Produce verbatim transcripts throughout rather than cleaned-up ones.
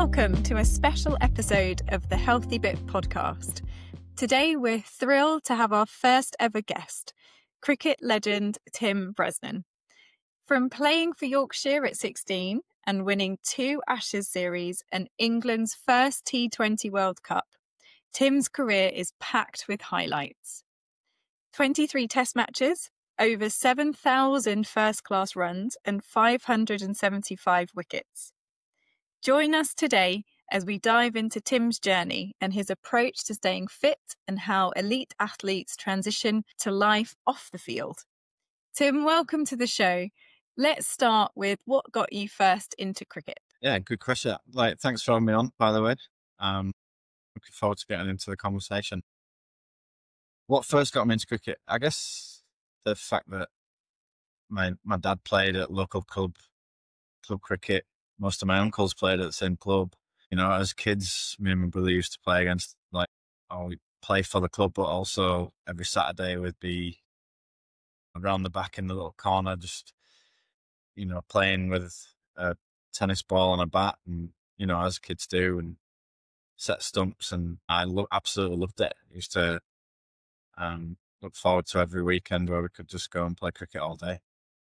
Welcome to a special episode of the Healthy Bit podcast. Today we're thrilled to have our first ever guest, cricket legend Tim Bresnan. From playing for Yorkshire at sixteen and winning two Ashes series and England's first T twenty World Cup, Tim's career is packed with highlights. twenty-three test matches, over seven thousand first-class runs and five hundred seventy-five wickets. Join us today as we dive into Tim's journey and his approach to staying fit and how elite athletes transition to life off the field. Tim, welcome to the show. Let's start with what got you first into cricket. Yeah, good question. Like, thanks for having me on, by the way. Um, looking forward to getting into the conversation. What first got me into cricket? I guess the fact that my my dad played at local club club cricket. Most of my uncles played at the same club. You know, as kids, me and my brother used to play against, like, oh, we'd play for the club, but also every Saturday we'd be around the back in the little corner, just, you know, playing with a tennis ball and a bat, and, you know, as kids do, and set stumps. And I lo- absolutely loved it. I used to um, look forward to every weekend where we could just go and play cricket all day.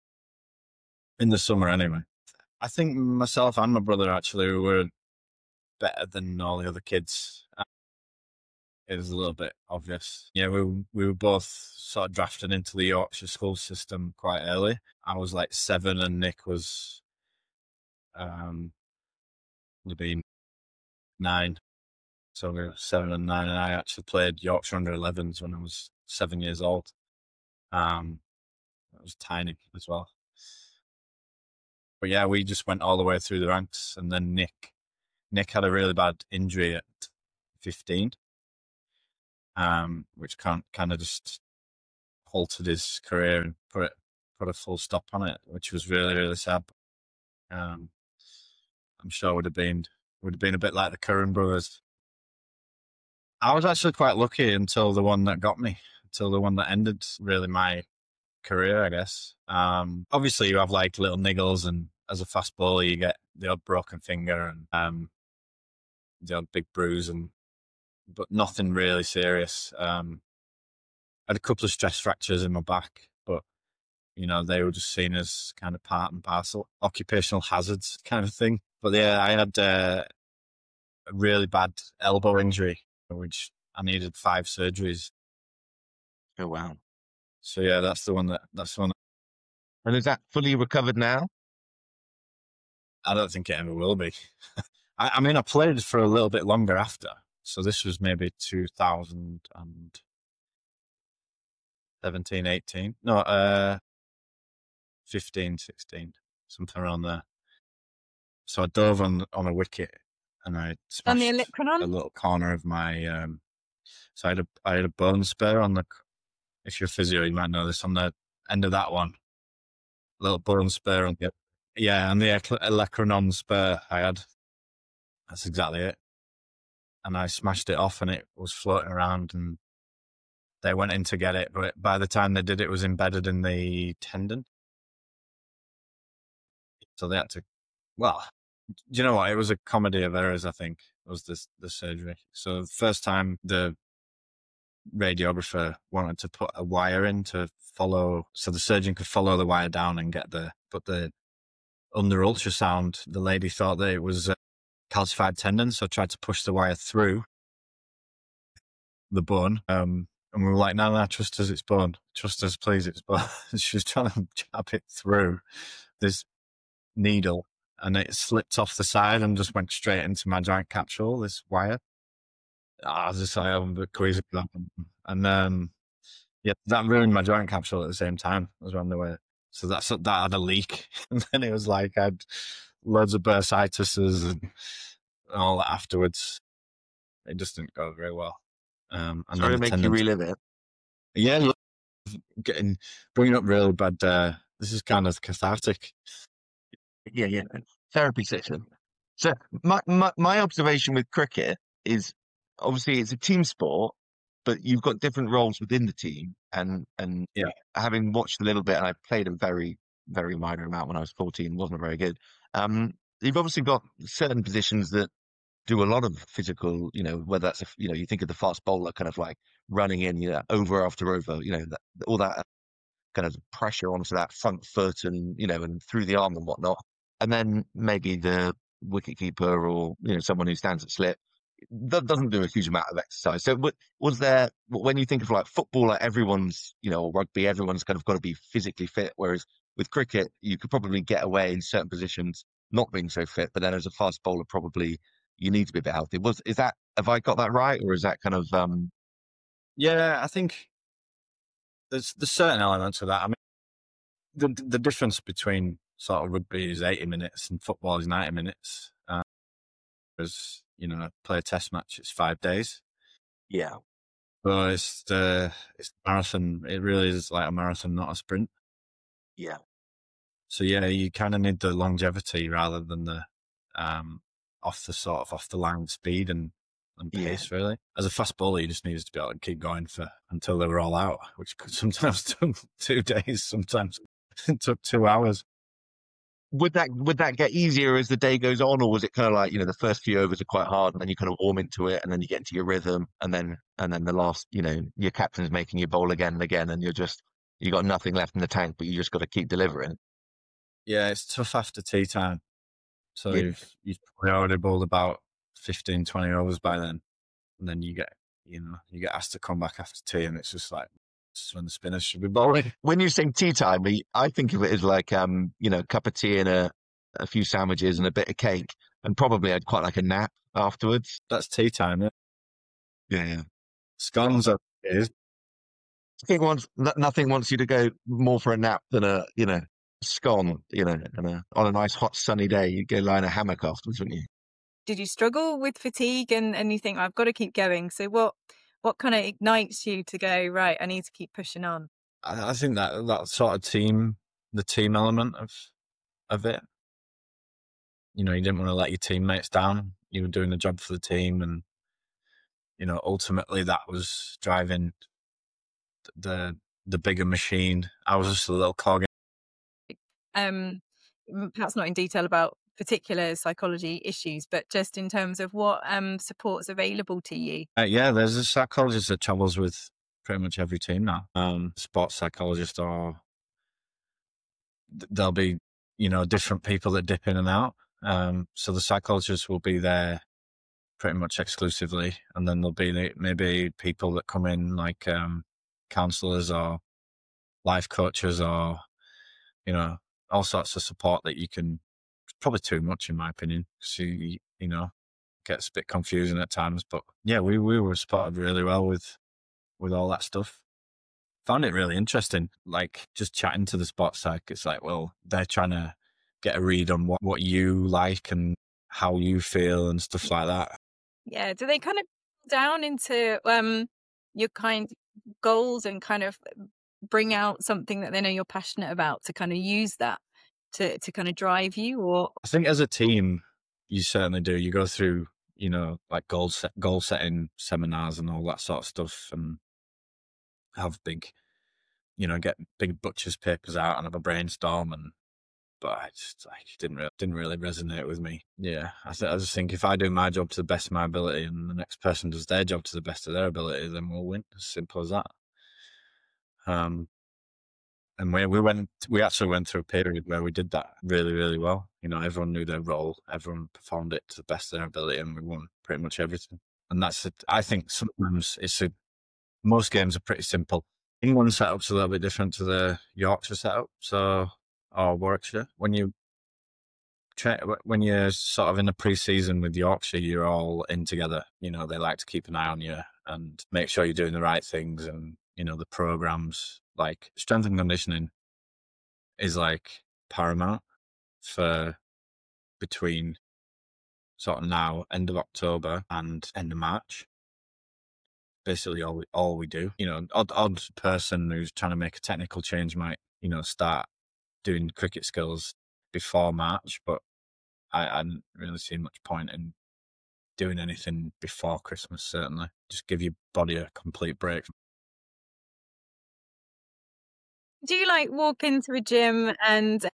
In the summer, anyway. I think myself and my brother actually were better than all the other kids. It was a little bit obvious. Yeah, we we were both sort of drafted into the Yorkshire school system quite early. I was like seven and Nick was um would have been nine. So we were seven and nine, and I actually played Yorkshire under elevens when I was seven years old. Um, I was tiny as well. But yeah, we just went all the way through the ranks, and then Nick, Nick had a really bad injury at fifteen, um, which kind kind of just halted his career and put it put a full stop on it, which was really really sad. Um, I'm sure would have been would have been a bit like the Curran brothers. I was actually quite lucky until the one that got me, until the one that ended really my career, I guess. Um, obviously you have like little niggles, and as a fast bowler you get the odd broken finger and um, the odd big bruise, and but nothing really serious. Um, I had a couple of stress fractures in my back, but you know, they were just seen as kind of part and parcel, occupational hazards kind of thing. But yeah, I had uh, a really bad elbow injury, which I needed five surgeries. Oh, wow. So yeah, that's the one that, that's the one. And is that fully recovered now? I don't think it ever will be. I, I mean, I played for a little bit longer after. So this was maybe two thousand seventeen, eighteen. No, uh, fifteen, sixteen, something around there. So I dove on on a wicket and I smashed On the Olicranon? a little corner of my. Um, so I had a I had a bone spur on the. If you're physio, you might know this, on the end of that one. Little bone spur on the. Yeah, and the Olicranon spur I had. That's exactly it. And I smashed it off, and it was floating around, and they went in to get it. But by the time they did, it was embedded in the tendon. So they had to, well, do you know what? It was a comedy of errors, I think, was this the surgery. So the first time the radiographer wanted to put a wire in to follow, so the surgeon could follow the wire down and get the, but the, under ultrasound, the lady thought that it was a calcified tendon, so tried to push the wire through the bone. Um, and we were like, no, no, trust us, it's bone. Trust us, please, it's bone. She was trying to jab it through this needle, and it slipped off the side and just went straight into my joint capsule, this wire. I was just like, I'm a bit queasy for that. And um, yeah, that ruined my joint capsule at the same time as around the way. So that's, that had a leak. And then it was like I had loads of bursitis and all that afterwards. It just didn't go very well. Um, and Sorry to then the make you tendons- relive it. Yeah, look, getting bringing up really bad. Uh, this is kind of cathartic. Yeah, yeah. Therapy session. So my, my, my observation with cricket is obviously it's a team sport, but you've got different roles within the team. And, and Yeah. having watched a little bit, and I played a very, very minor amount when I was fourteen, wasn't very good. Um, you've obviously got certain positions that do a lot of physical, you know, whether that's, a, you know, you think of the fast bowler kind of like running in, you know, over after over, you know, that, all that kind of pressure onto that front foot and, you know, and through the arm and whatnot. And then maybe the wicketkeeper or, you know, someone who stands at slip that doesn't do a huge amount of exercise. So was there, when you think of like football, like everyone's, you know, or rugby, everyone's kind of got to be physically fit. Whereas with cricket, you could probably get away in certain positions not being so fit, but then as a fast bowler, probably you need to be a bit healthy. Was, is that, have I got that right? Or is that kind of, um, yeah, I think there's, there's certain elements of that. I mean, the, the difference between sort of rugby is eighty minutes and football is ninety minutes. Uh, because, you know, play a test match, it's five days. yeah. So it's the, it's the marathon. It really is like a marathon, not a sprint. Yeah. So yeah, you kind of need the longevity rather than the, um, off the sort of off the line speed and, and pace, yeah. Really. As a fast bowler, you just needed to be able to keep going for until they were all out, which could sometimes took two days, sometimes it took two hours. Would that would that get easier as the day goes on, or was it kind of like, you know, the first few overs are quite hard and then you kind of warm into it and then you get into your rhythm and then and then the last, you know, your captain's making you bowl again and again and you're just, you got nothing left in the tank, but you just got to keep delivering? Yeah, it's tough after tea time. So yeah. you've you've probably already bowled about fifteen, twenty overs by then, and then you get, you know, you get asked to come back after tea, and it's just like, it's when the spinners should be bowling. When you say tea time, I think of it as like, um, you know, a cup of tea and a, a few sandwiches and a bit of cake, and probably I'd quite like a nap afterwards. That's tea time, yeah. Yeah, yeah. Scones are is. I think once, nothing wants you to go more for a nap than a, you know, scone, you know, and a, on a nice hot sunny day, you'd go lie in a hammock afterwards, wouldn't you? Did you struggle with fatigue and, and you think, I've got to keep going? So what what kind of ignites you to go, right, I need to keep pushing on? I, I think that that sort of team, the team element of of it. You know, you didn't want to let your teammates down. You were doing the job for the team, and you know, ultimately that was driving the the bigger machine. I was just a little cog. Um, perhaps not in detail about particular psychology issues, but just in terms of what um support's available to you. Uh, yeah, there's a psychologist that travels with pretty much every team now. Um, sports psychologist, or there'll be, you know, different people that dip in and out. Um, so the psychologist will be there pretty much exclusively, and then there'll be maybe people that come in like um, counselors or life coaches, or you know, all sorts of support that you can. Probably too much in my opinion, because you, you know, gets a bit confusing at times. But yeah, we we were supported really well with with all that stuff. Found it really interesting, like just chatting to the sports psych. It's like, well, they're trying to get a read on what what you like and how you feel and stuff like that. Yeah, do they kind of down into um your kind of goals and kind of bring out something that they know you're passionate about to kind of use that to to kind of drive you? Or I think as a team, you certainly do. You go through, you know, like goal set, goal setting seminars and all that sort of stuff, and have big, you know, get big butcher's papers out and have a brainstorm. And but I just like didn't really, didn't really resonate with me. Yeah, I, th- I just think if I do my job to the best of my ability and the next person does their job to the best of their ability, then we'll win. As simple as that. Um. And we we went we actually went through a period where we did that really, really well. You know, everyone knew their role, everyone performed it to the best of their ability, and we won pretty much everything. And that's it. I think sometimes it's a most games are pretty simple. England setup's a little bit different to the Yorkshire setup, so or Warwickshire. When you tra- when you're sort of in the pre-season with Yorkshire, you're all in together. You know, they like to keep an eye on you and make sure you're doing the right things, and you know the programs. Like strength and conditioning is like paramount for between sort of now, end of October and end of March. Basically all we, all we do, you know, odd, odd person who's trying to make a technical change might, you know, start doing cricket skills before March, but I, I didn't really see much point in doing anything before Christmas, certainly. Just give your body a complete break. Do you like walk into a gym and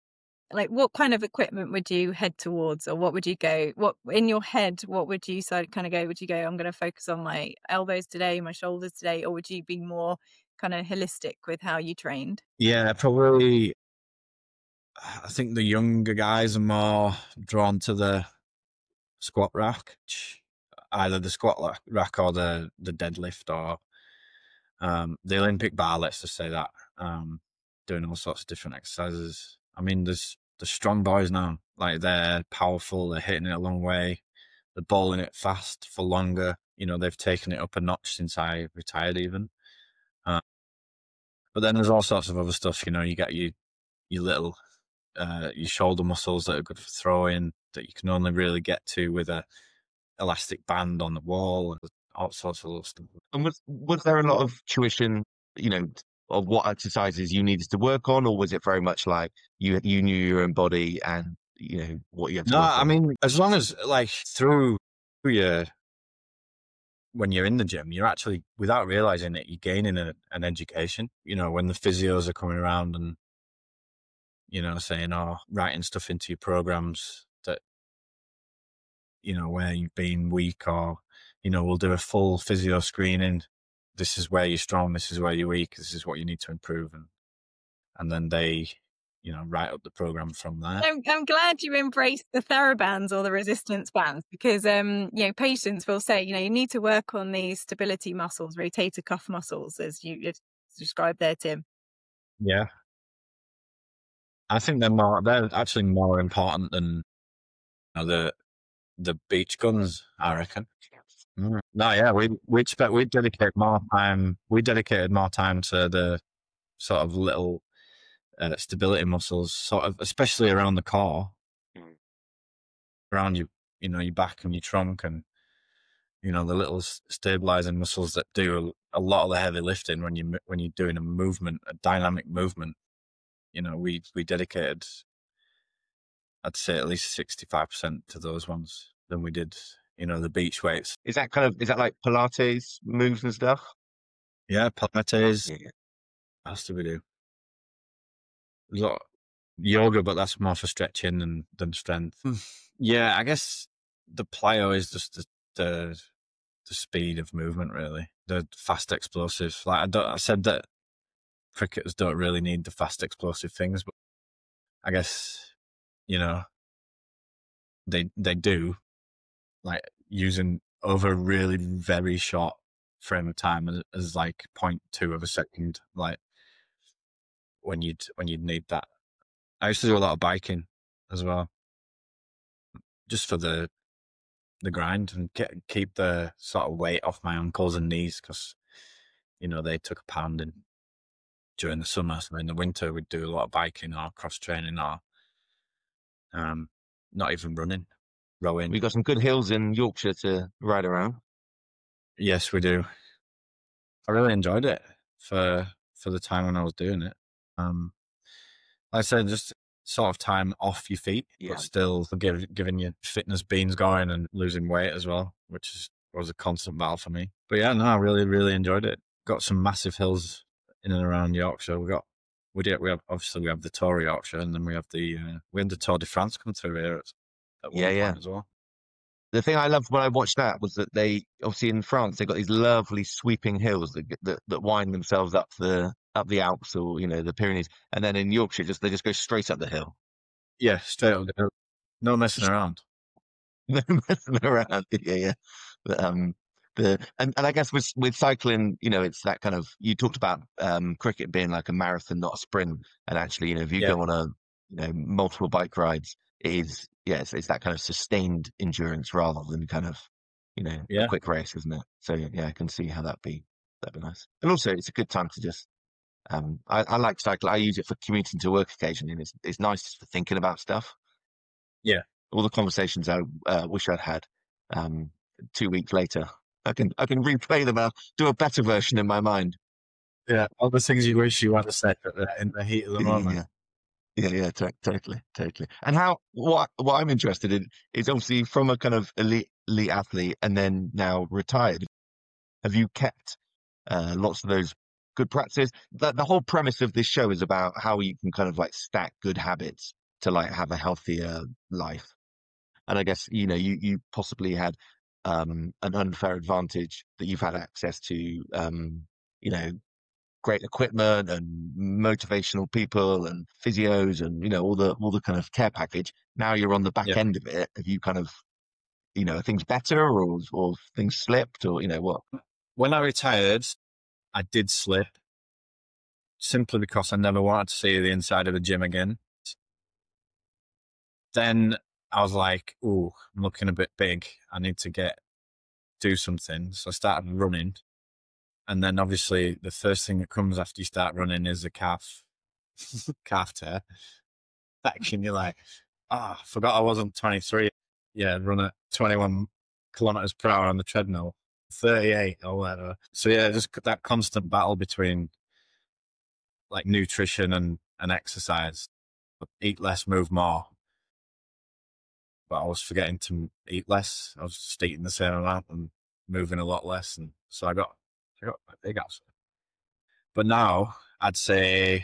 like what kind of equipment would you head towards, or what would you go, what in your head, what would you side kind of go, would you go, I'm going to focus on my elbows today, my shoulders today, or would you be more kind of holistic with how you trained? Yeah, probably. I think the younger guys are more drawn to the squat rack, either the squat rack or the, the deadlift, or um, the Olympic bar, let's just say that, um, doing all sorts of different exercises. I mean, there's the strong boys now, like they're powerful, they're hitting it a long way, they're bowling it fast for longer. You know, they've taken it up a notch since I retired even. Uh, but then there's all sorts of other stuff, you know, you get your, your little, uh, your shoulder muscles that are good for throwing that you can only really get to with a elastic band on the wall, and all sorts of little stuff. And was, was there a lot of tuition, you know, of what exercises you needed to work on, or was it very much like you you knew your own body and, you know, what you had to No, work I on? mean, as long as like through, through your, when you're in the gym, you're actually, without realizing it, you're gaining a, an education. You know, when the physios are coming around and, you know, saying, oh, writing stuff into your programs that, you know, where you've been weak, or, you know, we'll do a full physio screening. This is where you're strong. This is where you're weak. This is what you need to improve. And, and then they, you know, write up the program from there. I'm, I'm glad you embraced the TheraBands or the resistance bands, because, um, you know, patients will say, you know, you need to work on these stability muscles, rotator cuff muscles, as you described there, Tim. Yeah. I think they're more, they're actually more important than, you know, the, the beach guns, I reckon. Mm. No, yeah, we we expect we dedicate more time. We dedicated more time to the sort of little uh, stability muscles, sort of, especially around the core, mm. around your, you know, your back and your trunk, and you know the little stabilizing muscles that do a, a lot of the heavy lifting when you when you're doing a movement, a dynamic movement. You know, we we dedicated, I'd say, at least sixty-five percent to those ones than we did, you know, the beach weights. Is that kind of, is that like Pilates moves and stuff? Yeah, Pilates. Yeah. What else do we do? A lot of yoga, but that's more for stretching and than strength. Yeah, I guess the plyo is just the, the the speed of movement, really. The fast explosive. Like I don't, I said that cricketers don't really need the fast explosive things, but I guess, you know, they they do. Like using over a really very short frame of time as, as like zero point two of a second, like when you'd when you'd need that. I used to do a lot of biking as well, just for the the grind and get, keep the sort of weight off my ankles and knees, because you know they took a pounding during the summer. So in the winter we'd do a lot of biking or cross training, or um, not even running. Rowing. We've got some good hills in Yorkshire to ride around. Yes, we do. I really enjoyed it for for the time when I was doing it. Um, like I said, just sort of time off your feet, yeah. But still give, giving your fitness beans going and losing weight as well, which is, was a constant battle for me. But yeah, no, I really, really enjoyed it. Got some massive hills in and around Yorkshire. We got, we did, we have, obviously we have the Tour of Yorkshire, and then we have the, uh, we had the Tour de France come through here at, at one yeah, point yeah. as well. The thing I loved when I watched that was that they, obviously in France, they've got these lovely sweeping hills that, that that wind themselves up the up the Alps, or you know the Pyrenees, and then in Yorkshire, just they just go straight up the hill. Yeah, straight up the hill. No messing around. No messing around. Yeah, yeah. But, um, the and, and I guess with with cycling, you know, it's that kind of, you talked about um cricket being like a marathon, not a sprint, and actually, you know, if you yeah. go on a you know multiple bike rides, it is. Yes, it's that kind of sustained endurance rather than kind of, you know, yeah. a quick race, isn't it? So yeah, I can see how that'd be that'd be nice. And also, it's a good time to just. Um, I, I like cycling. I use it for commuting to work occasionally, and it's it's nice just for thinking about stuff. Yeah, all the conversations I uh, wish I'd had um, two weeks later, I can I can replay them. I'll do a better version in my mind. Yeah, all the things you wish you had said in the heat of the moment. Yeah. Yeah, yeah, t- totally, totally. And how what what I'm interested in is obviously from a kind of elite elite athlete and then now retired. Have you kept uh, lots of those good practices? The, the whole premise of this show is about how you can kind of like stack good habits to like have a healthier life. And I guess, you know, you, you possibly had um, an unfair advantage that you've had access to, um, you know, great equipment and motivational people and physios and, you know, all the, all the kind of care package. Now you're on the back Yeah. end of it. Have you kind of, you know, are things better or, or things slipped or, you know, what? When I retired, I did slip simply because I never wanted to see the inside of the gym again. Then I was like, "Ooh, I'm looking a bit big. I need to get do something." So I started running, and then obviously the first thing that comes after you start running is a calf calf tear. Action, you're like, "Ah, oh, I forgot I wasn't twenty-three." Yeah, run at twenty-one kilometers per hour on the treadmill, thirty-eight or whatever. So yeah, just that constant battle between like nutrition and and exercise. Eat less, move more. But I was forgetting to eat less. I was just eating the same amount and moving a lot less. And so I got, I got quite big actually. But now I'd say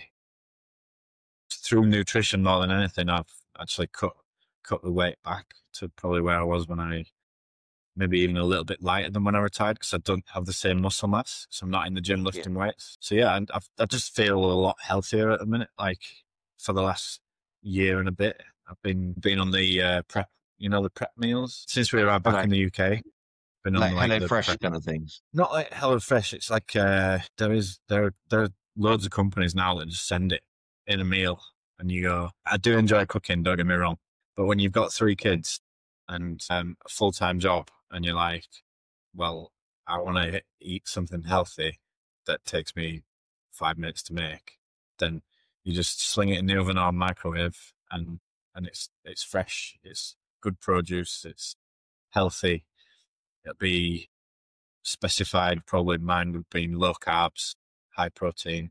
through nutrition more than anything, I've actually cut, cut the weight back to probably where I was when I, maybe even a little bit lighter than when I retired because I don't have the same muscle mass. So I'm not in the gym lifting yeah. weights. So yeah, and I've, I just feel a lot healthier at the minute. Like for the last year and a bit, I've been, been on the uh, prep, you know, the prep meals since we arrived back like, in the U K. Been like, on like Hello the Fresh prep, kind of things. Not like Hello Fresh. It's like uh, there is there there are loads of companies now that just send it in a meal, and you go. I do enjoy cooking. Don't get me wrong, but when you've got three kids and um, a full time job, and you're like, well, I want to eat something healthy that takes me five minutes to make, then you just sling it in the oven or microwave, and and it's it's fresh. It's good produce. It's healthy. It'll be specified. Probably mine would be low carbs, high protein.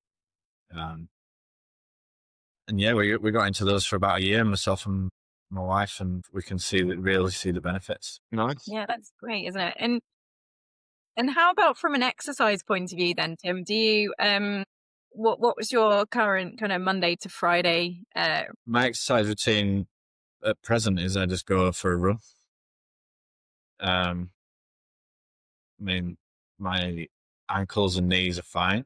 Um, and yeah, we we got into those for about a year, myself and my wife, and we can see that really see the benefits. Nice. Yeah, that's great, isn't it? And and how about from an exercise point of view then, Tim? Do you um what what was your current kind of Monday to Friday? Uh... My exercise routine at present is I just go for a run. Um, I mean, my ankles and knees are fine.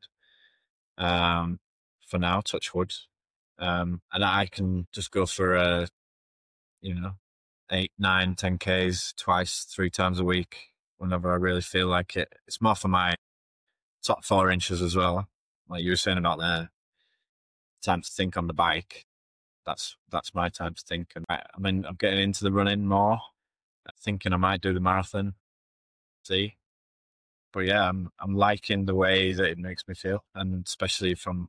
Um, for now, touch wood. Um, and I can just go for a, you know, eight, nine, ten Ks twice, three times a week whenever I really feel like it. It's more for my top four inches as well. Like you were saying about the time to think on the bike. That's that's my time to think. And I, I mean, I'm getting into the running more, thinking I might do the marathon. See, but yeah, I'm I'm liking the way that it makes me feel, and especially from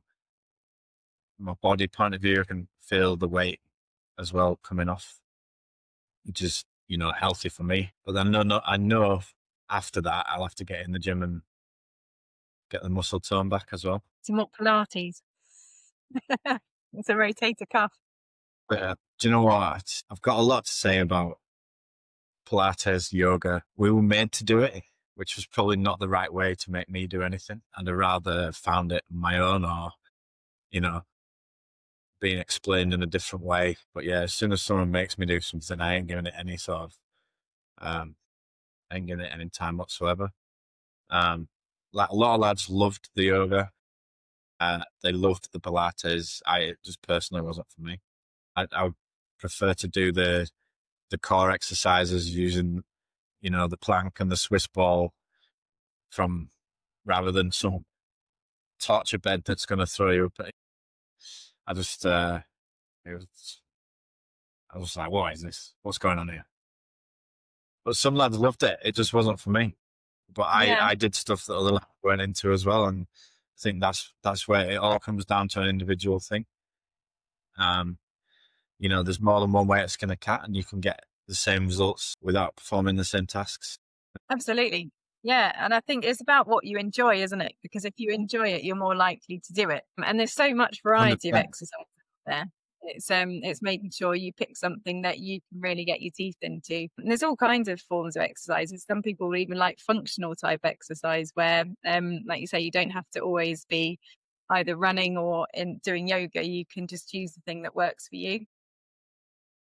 my body point of view, I can feel the weight as well coming off, which is, you know, healthy for me. But then no, no, I know after that I'll have to get in the gym and get the muscle tone back as well. Some more Pilates. It's a rotator cuff. But uh, do you know what? I've got a lot to say about Pilates, yoga. We were made to do it, which was probably not the right way to make me do anything. And I rather found it on my own, or, you know, being explained in a different way. But yeah, as soon as someone makes me do something, I ain't giving it any sort of, um, I ain't giving it any time whatsoever. Um, like a lot of lads loved the yoga. Uh, they loved the Pilates. I it just personally wasn't for me. I, I would prefer to do the the core exercises using, you know, the plank and the Swiss ball from rather than some torture bed that's going to throw you up. I just, uh, it was, I was like, what is this? What's going on here? But some lads loved it. It just wasn't for me. But I, Yeah. I did stuff that other lads went into as well. And I think that's, that's where it all comes down to an individual thing. Um, you know, there's more than one way to skin a cat, and you can get the same results without performing the same tasks. Absolutely. Yeah. And I think it's about what you enjoy, isn't it? Because if you enjoy it, you're more likely to do it. And there's so much variety of one hundred percent. exercise out there. It's um it's making sure you pick something that you can really get your teeth into. And there's all kinds of forms of exercises. Some people even like functional type exercise where um like you say, you don't have to always be either running or in doing yoga. You can just choose the thing that works for you.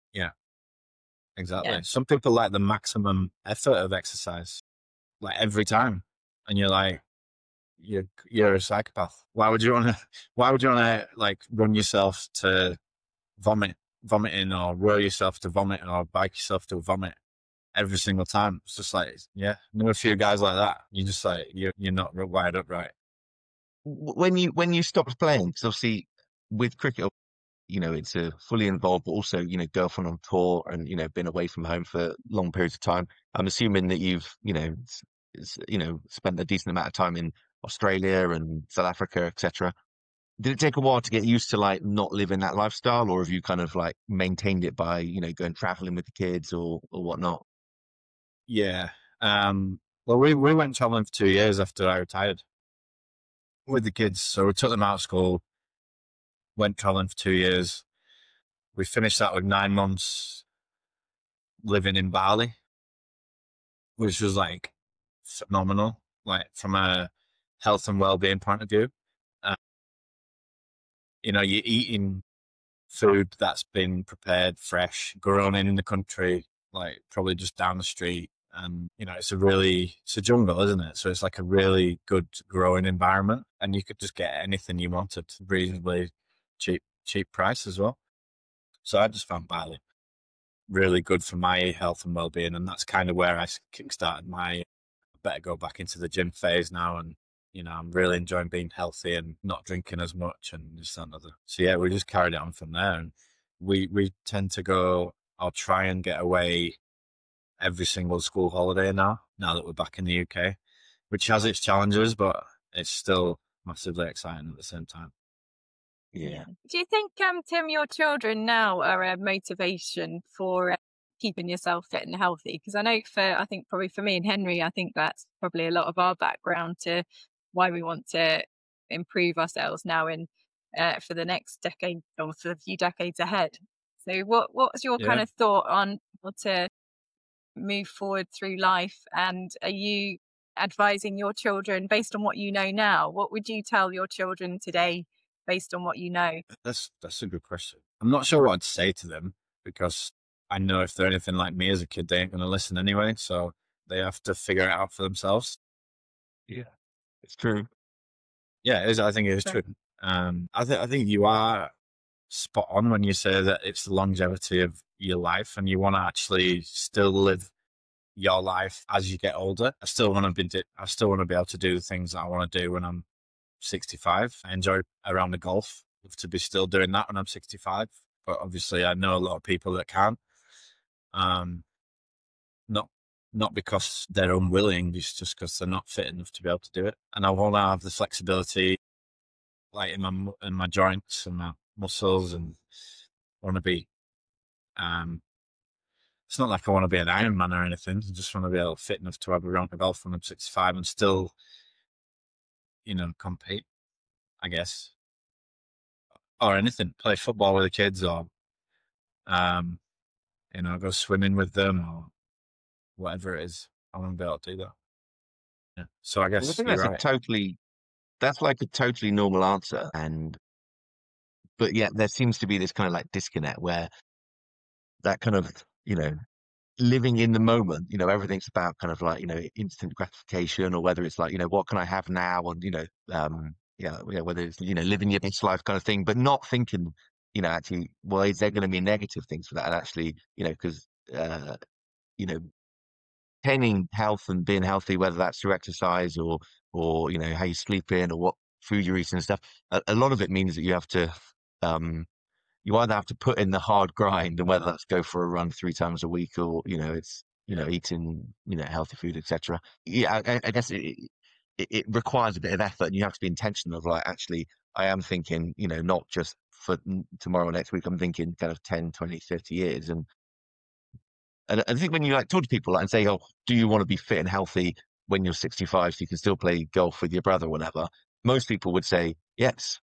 Yeah, exactly. Yeah. Some people like the maximum effort of exercise, like every time, and you're like, you're you're a psychopath. Why would you want to? Why would you want to like run yourself to vomit, vomiting, or roll yourself to vomit, or bike yourself to vomit every single time? It's just like, yeah, know a few guys like that. You just like you're you're not wired up right. When you when you stopped playing, because obviously with cricket, you know, it's a fully involved, but also, you know, girlfriend on tour and, you know, been away from home for long periods of time. I'm assuming that you've, you know, s- s- you know, spent a decent amount of time in Australia and South Africa, et cetera. Did it take a while to get used to like not living that lifestyle, or have you kind of like maintained it by, you know, going traveling with the kids or or whatnot? Yeah. Um. Well, we we went traveling for two years after I retired with the kids. So we took them out of school, went traveling for two years. We finished that with nine months living in Bali, which was like phenomenal, like from a health and well-being point of view. Uh, you know, you're eating food that's been prepared fresh, grown in the country, like probably just down the street. And, you know, it's a really, it's a jungle, isn't it? So it's like a really good growing environment, and you could just get anything you wanted, reasonably cheap, cheap price as well. So I just found Bali really good for my health and well-being. And that's kind of where I kickstarted my, I better go back into the gym phase now. And, you know, I'm really enjoying being healthy and not drinking as much and this and other. So yeah, we just carried it on from there. And we, we tend to go, I'll try and get away every single school holiday now, now that we're back in the U K, which has its challenges, but it's still massively exciting at the same time. Yeah. Do you think, um, Tim, your children now are a motivation for uh, keeping yourself fit and healthy? Because I know for, I think probably for me and Henry, I think that's probably a lot of our background to why we want to improve ourselves now in uh, for the next decade or for the few decades ahead. So what what's your kind Yeah. of thought on how to move forward through life? And are you advising your children based on what you know now? What would you tell your children today based on what you know? That's that's a good question. I'm not sure what I'd say to them, because I know if they're anything like me as a kid, they ain't going to listen anyway. So they have to figure it out for themselves. Yeah. It's true. Yeah, it is, I think it is Sure. true. Um, I think I think you are spot on when you say that it's the longevity of your life, and you want to actually still live your life as you get older. I still want to be. di- I still want to be able to do the things that I want to do when I'm sixty-five. I enjoy a round of golf. Love to be still doing that when I'm sixty-five. But obviously, I know a lot of people that can. Um, not not because they're unwilling, it's just because they're not fit enough to be able to do it. And I want to have the flexibility, like in my mu- in my joints and my muscles, and want to be. Um, it's not like I want to be an Iron Man or anything. I just want to be able fit enough to have a round of golf when I'm sixty-five and still, you know, compete, I guess, or anything. Play football with the kids, or um, you know, go swimming with them, or whatever it is. I want to be able to do that. Yeah. So I Well, I guess think you're that's a right. totally that's like a totally normal answer. And but yeah, there seems to be this kind of like disconnect where that kind of, you know, living in the moment, you know, everything's about kind of like, you know, instant gratification, or whether it's like, you know, what can I have now? And, you know, um, yeah, yeah, whether it's, you know, living your best life kind of thing, but not thinking, you know, actually, well, is there going to be negative things for that? And actually, you know, because, uh, you know, maintaining health and being healthy, whether that's through exercise or, or, you know, how you sleep in or what food you're eating and stuff, a, a lot of it means that you have to, um, you either have to put in the hard grind, and whether that's go for a run three times a week, or you know it's you know eating you know healthy food, et cetera. Yeah, I, I guess it, it it requires a bit of effort, and you have to be intentional of like, actually I am thinking, you know not just for tomorrow or next week, I'm thinking kind of ten, twenty, thirty years. And and I think when you like talk to people like, and say, oh, do you want to be fit and healthy when you're sixty-five so you can still play golf with your brother or whatever, most people would say yes.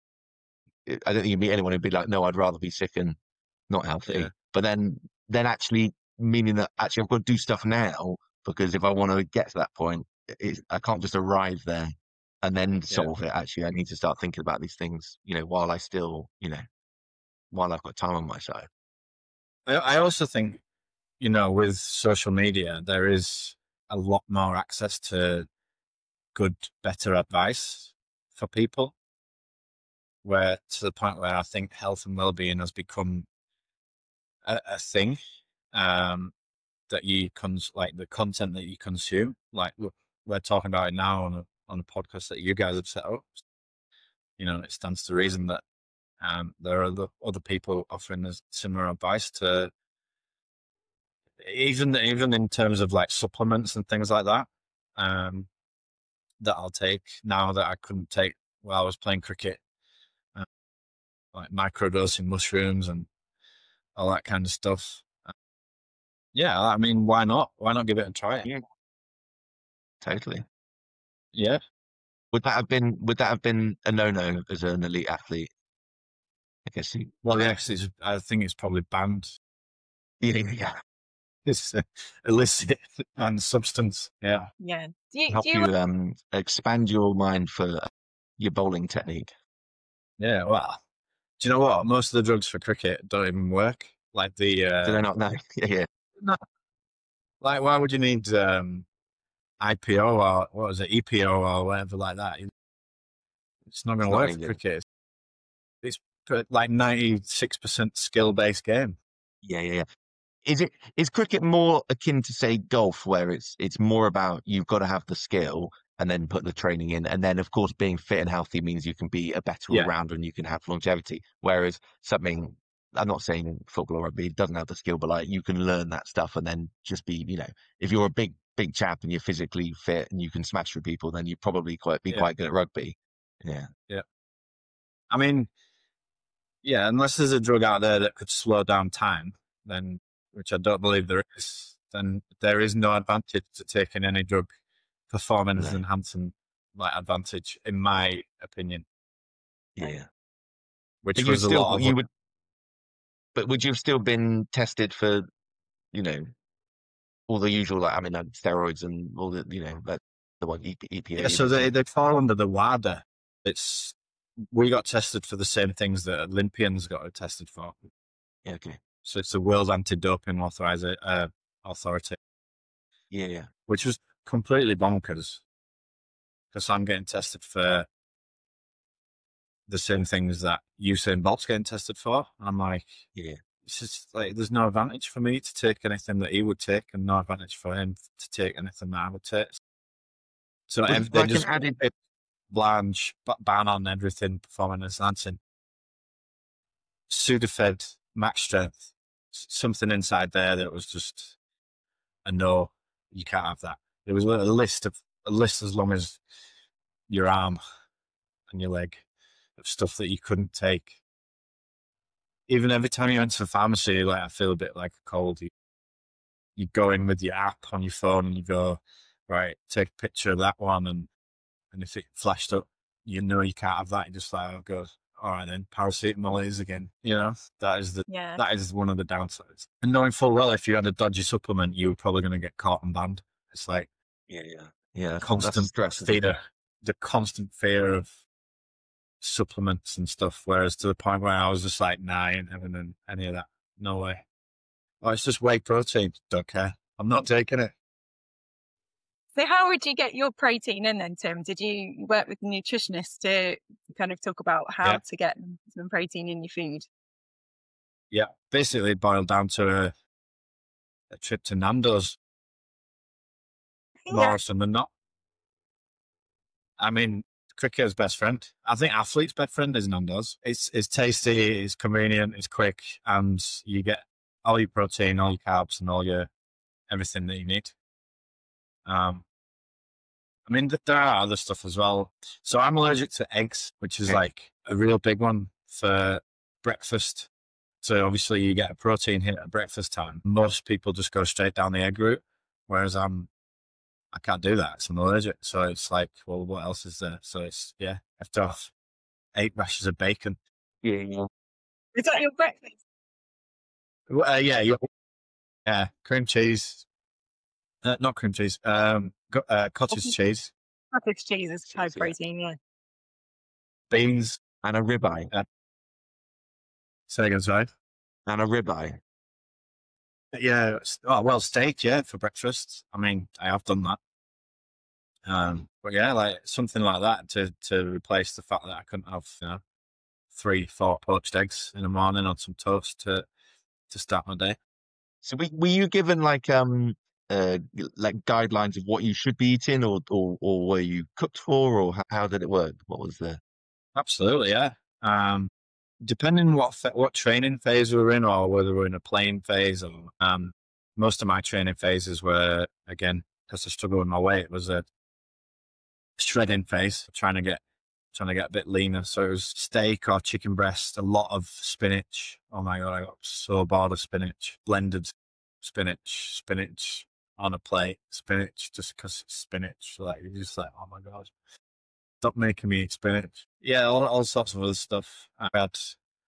I don't think you'd meet anyone who'd be like, no, I'd rather be sick and not Yeah. healthy. But then, then actually meaning that actually I've got to do stuff now, because if I want to get to that point, it, I can't just arrive there and then Yeah. solve it. Actually, I need to start thinking about these things, you know, while I still, you know, while I've got time on my side. I, I also think, you know, with social media, there is a lot more access to good, better advice for people, where to the point where I think health and well-being has become a, a thing, um, that you cons like the content that you consume. Like we're, we're talking about it now on a on a podcast that you guys have set up. You know, it stands to reason that um, there are other, other people offering us similar advice to even even in terms of like supplements and things like that. Um, that I'll take now that I couldn't take while I was playing cricket, uh, like microdosing mushrooms and all that kind of stuff. Uh, yeah, I mean, why not? Why not give it a try? Yeah, totally. Yeah. Would that have been would that have been a no-no as an elite athlete? I guess you, Well, yeah, 'cause it's, I think it's probably banned. yeah, yeah. It's uh, illicit and substance. Yeah. Yeah. Do you, Help do you you um expand your mind for your bowling technique. Yeah. Well, do you know what? Most of the drugs for cricket don't even work. Like the, Do uh, they not know? Yeah, yeah. no, like why would you need um, I P O or what was it, E P O or whatever like that? It's not going It's to not work any for good. cricket. It's p- like ninety-six percent skill based game. Yeah, yeah, yeah. Is it is cricket more akin to say golf, where it's it's more about you've got to have the skill and then put the training in, and then of course being fit and healthy means you can be a better Yeah. all-rounder and you can have longevity. Whereas something, I'm not saying football or rugby doesn't have the skill, but like you can learn that stuff and then just be, you know, if you're a big big chap and you're physically fit and you can smash through people, then you probably quite be Yeah. quite good at rugby. Yeah. Yeah. I mean, yeah, unless there's a drug out there that could slow down time, then, which I don't believe there is, then there is no advantage to taking any drug performance No. enhancing like advantage, in my opinion. Yeah, yeah. Which But you was a still lot of you what- would, but would you have still been tested for, you know, all the usual, like I mean, like steroids and all the, you know, like the one E P A. yeah, so they, they fall under the WADA. It's we got tested for the same things that Olympians got tested for. Yeah, okay. So it's the World Anti-Doping Authorisa- uh, Authority, Yeah, yeah. which was completely bonkers because I'm getting tested for the same things that Usain Bolt's getting tested for. I'm like, Yeah. it's just like there's no advantage for me to take anything that he would take, and no advantage for him to take anything that I would take. So Was ev- it they like an just added- it blanche but ban on everything performance enhancing. Sudafed, max strength, s- something inside there that was just a no. You can't have that. There was a list of a list as long as your arm and your leg of stuff that you couldn't take. Even every time you went to the pharmacy, like I feel a bit like a cold. You, you go in with your app on your phone and you go, right, take a picture of that one, and and if it flashed up, you know you can't have that. You just like, oh, goes, all right then, paracetamol is again. You know, that is the Yeah. that is one of the downsides. And knowing full well, if you had a dodgy supplement, you were probably going to get caught and banned. It's like Yeah, yeah. Yeah. That's, constant that's stress. isn't it? fear, the constant fear of supplements and stuff. Whereas to the point where I was just like, nah, I ain't having any of that. No way. Oh, it's just whey protein. Don't care. I'm not taking it. So how would you get your protein in then, Tim? Did you work with a nutritionist to kind of talk about how Yeah. to get some protein in your food? Yeah, basically it boiled down to a, a trip to Nando's, more Yeah. often than not. I mean, cricketer's best friend. I think athlete's best friend is Nando's. It's it's tasty, it's convenient, it's quick, and you get all your protein, all your carbs, and all your everything that you need. Um, I mean, th- there are other stuff as well. So I'm allergic to eggs, which is Okay. like a real big one for breakfast. So obviously you get a protein hit at breakfast time. Most people just go straight down the egg route, whereas I'm, I can't do that. So I'm allergic. So it's like, well, what else is there? So it's, yeah, I have to have eight rashers of bacon. Yeah, yeah. Is that your breakfast? Well, Uh, yeah, you- yeah, cream cheese. Uh, not cream cheese. Um, go- uh, cottage Cottage- cheese, Cottage cheese is high Cheese, yeah. protein, yeah. beans. And a ribeye. Say again, sorry. And a ribeye. Yeah, s- oh, well, steak, yeah, for breakfast. I mean, I have done that. Um, but yeah, like something like that to to replace the fact that I couldn't have, you know, three, four poached eggs in the morning on some toast to to start my day. So we, were you given like um uh g- like guidelines of what you should be eating, or or or were you cooked for, or how, how did it work? What was the Absolutely, yeah. Um, depending what fa- what training phase we were in, or whether we we're in a playing phase, or um, most of my training phases were, again, because I struggled with my weight, was a shredding phase, trying to get trying to get a bit leaner. So it was steak or chicken breast, a lot of spinach. Oh my god, I got so bored of spinach. Blended spinach, spinach on a plate, spinach just because it's spinach. Like you're just like, oh my god, stop making me eat spinach. Yeah, all, all sorts of other stuff. I had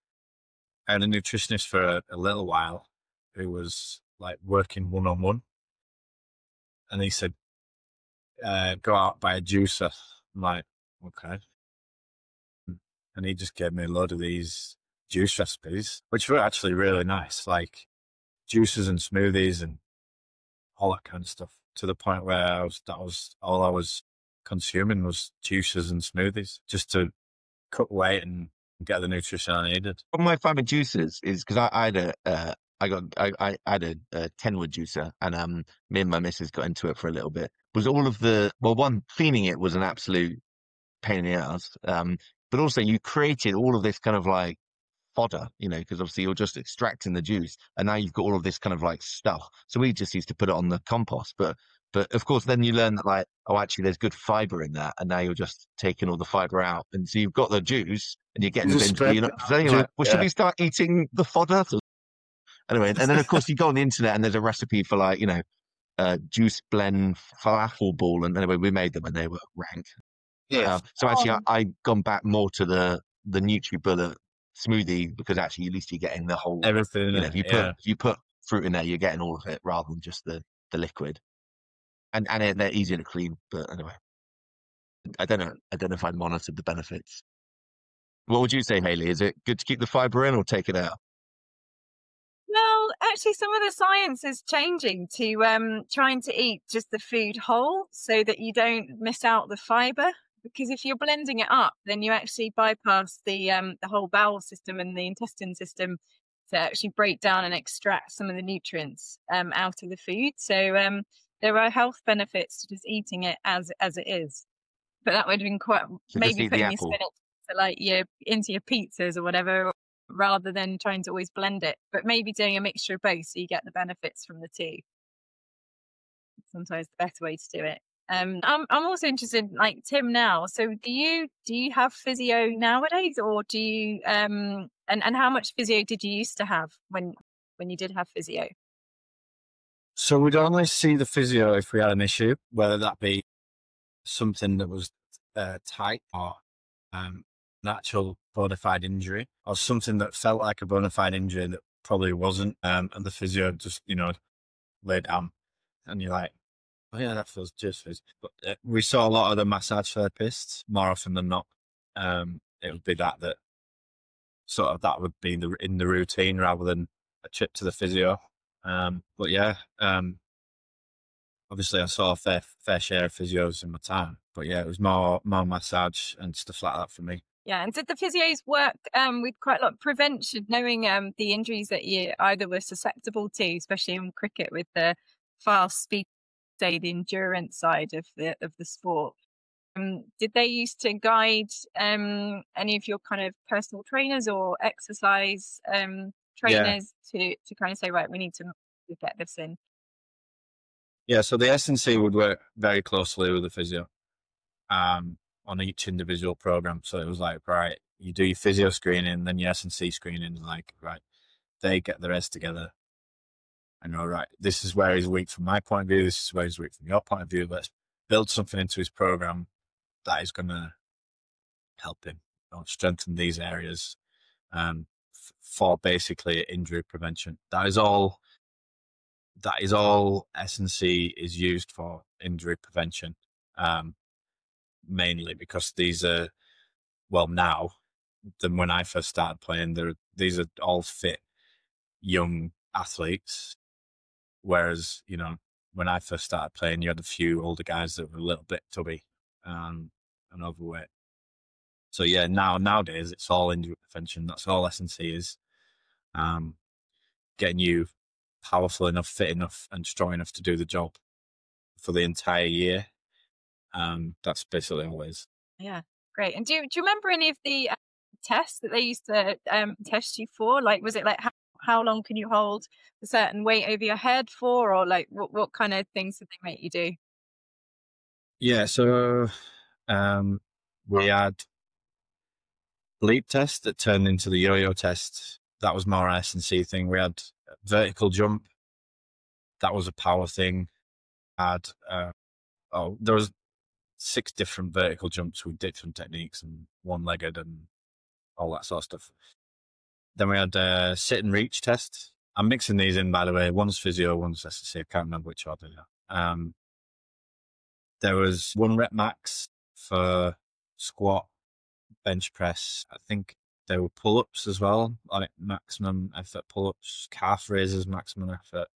I had a nutritionist for a, a little while who was like working one on one, and he said, uh, "Go out buy a juicer." I'm like, okay. And he just gave me a load of these juice recipes, which were actually really nice, like juices and smoothies and all that kind of stuff. To the point where I was, that was all I was consuming was juices and smoothies, just to cut weight and get the nutrition I needed. problem I find with juicers is because I, I had a uh, I got I, I had a, a Kenwood juicer, and um me and my missus got into it for a little bit. Was all of the well, one, cleaning it was an absolute pain in the ass, um, but also you created all of this kind of like fodder, you know, because obviously you're just extracting the juice, and now you've got all of this kind of like stuff. So we just used to put it on the compost, but but of course then you learn that like, oh, actually there's good fiber in that, and now you're just taking all the fiber out, and so you've got the juice and you're getting You the just bins, but scrape you're it not. So out. then you're Ju- like, well, should yeah. we start eating the fodder? So anyway, and then of course you go on the internet and there's a recipe for like, you know, uh, juice blend falafel ball, and anyway we made them and they were rank. Yeah. Uh, so actually, I, Oh, I gone back more to the the NutriBullet smoothie, because actually at least you're getting the whole. Everything in You know, it. if you put Yeah. if you put fruit in there, you're getting all of it rather than just the the liquid. And and it- they're easier to clean. But anyway, I don't know. I don't know if I monitored the benefits. What would you say, Haley? Is it good to keep the fiber in or take it out? well, actually, some of the science is changing to um, trying to eat just the food whole so that you don't miss out the fiber. Because if you're blending it up, then you actually bypass the um, the whole bowel system and the intestine system to actually break down and extract some of the nutrients um, out of the food. So um, there are health benefits to just eating it as as it is. But that would have been quite So just maybe eat the putting your apple. spinach to like your into your pizzas or whatever, rather than trying to always blend it. But maybe doing a mixture of both so you get the benefits from the two. Sometimes the better way to do it. Um, I'm I'm also interested, like Tim now. So do you do you have physio nowadays, or do you um and and how much physio did you used to have when when you did have physio? So we'd only see the physio if we had an issue, whether that be something that was uh, tight, or um, an actual bona fide injury, or something that felt like a bona fide injury that probably wasn't. Um, and the physio just, you know, lay down, and you're like, oh yeah, that feels just phys. But uh, we saw a lot of the massage therapists more often than not. Um, it would be that that sort of that would be the in the routine rather than a trip to the physio. Um, but yeah, um, obviously I saw a fair fair share of physios in my time, but yeah, it was more more massage and stuff like that for me. Yeah, and did the physios work um, with quite a lot of prevention, knowing um, the injuries that you either were susceptible to, especially in cricket with the fast speed, say the endurance side of the of the sport? Um, did they used to guide um, any of your kind of personal trainers or exercise um, Yeah, trainers to to kind of say, right, we need to get this in? yeah. So the S N C would work very closely with the physio um, on each individual program. So it was like, right, you do your physio screening, then your S N C screening. Like, right, they get the rest together. I know, right, this is where he's weak from my point of view. This is where he's weak from your point of view. Let's build something into his program that is going to help him, you know, strengthen these areas um, f- for basically injury prevention. That is all. That is all S and C is used for, injury prevention, um, mainly because these are, well, now than when I first started playing. They're, these are all fit young athletes Whereas, you know, when I first started playing, you had a few older guys that were a little bit tubby um, and overweight. So yeah, now nowadays it's all injury prevention. That's all S and C is. Um, getting you powerful enough, fit enough, and strong enough to do the job for the entire year. Um, that's basically always. Yeah, great. And do you, do you remember any of the uh, tests that they used to um, test you for? Like, was it like how, how long can you hold a certain weight over your head for, or like what, what kind of things did they make you do? Yeah, so um, we had leap test that turned into the yo-yo test. That was more S and C thing. We had vertical jump. That was a power thing. Had uh, oh, there was six different vertical jumps with different techniques and one-legged and all that sort of stuff. Then we had a sit and reach test. I'm mixing these in, by the way. One's physio, one's S and C. I can't remember which order. Um, there was one rep max for squat, bench press. I think there were pull-ups as well, like maximum effort pull-ups, calf raises, maximum effort.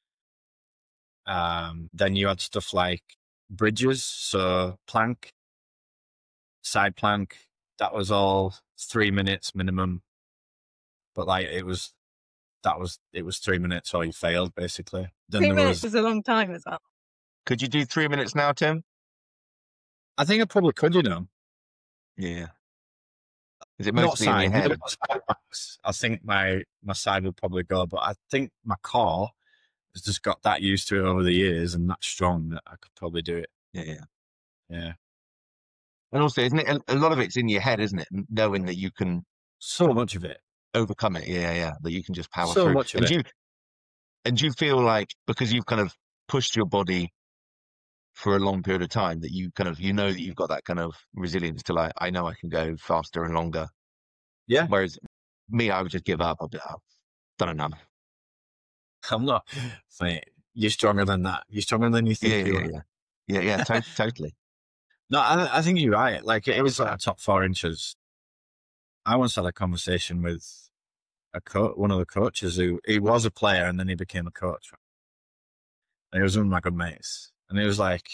Um, then you had stuff like bridges, so plank, side plank. That was all three minutes minimum. But like it was, that was it was three minutes or you failed basically. Then Three there minutes was, is a long time as well. Could you do three minutes now, Tim? I think I probably could, you know. Yeah. Is it Not mostly in your side, head? not side max. I think my my side would probably go, but I think my core has just got that used to it over the years and that strong that I could probably do it. Yeah, yeah. Yeah. And also, isn't it a, a lot of it's in your head, isn't it? Knowing that you can So much of it. overcome it. Yeah, yeah. That you can just power So through. much of and it. you and you feel like because you've kind of pushed your body for a long period of time that you kind of you know that you've got that kind of resilience to like I know I can go faster and longer. Yeah. Whereas me, I would just give up. I'd be like, oh, done enough. I'm not. Mate, you're stronger than that. You're stronger than you think Yeah, you yeah, are. yeah, yeah, yeah. To- totally. No, I, I think you're right. Like it was like top four inches. I once had a conversation with a co- one of the coaches who he was a player and then he became a coach. And he was one of my good mates, and he was like,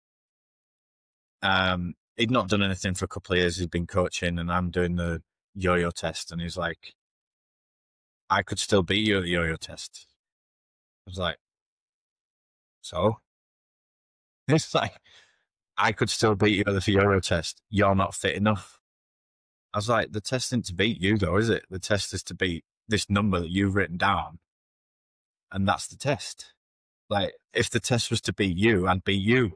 um, he'd not done anything for a couple of years. He'd been coaching, and I'm doing the yo-yo test, and he's like, I could still beat you at the yo-yo test. I was like, so? It's like, I could still beat you at the yo-yo test. You're not fit enough. I was like, the test isn't to beat you though, is it? The test is to beat this number that you've written down. And that's the test. Like, if the test was to beat you, I'd beat you.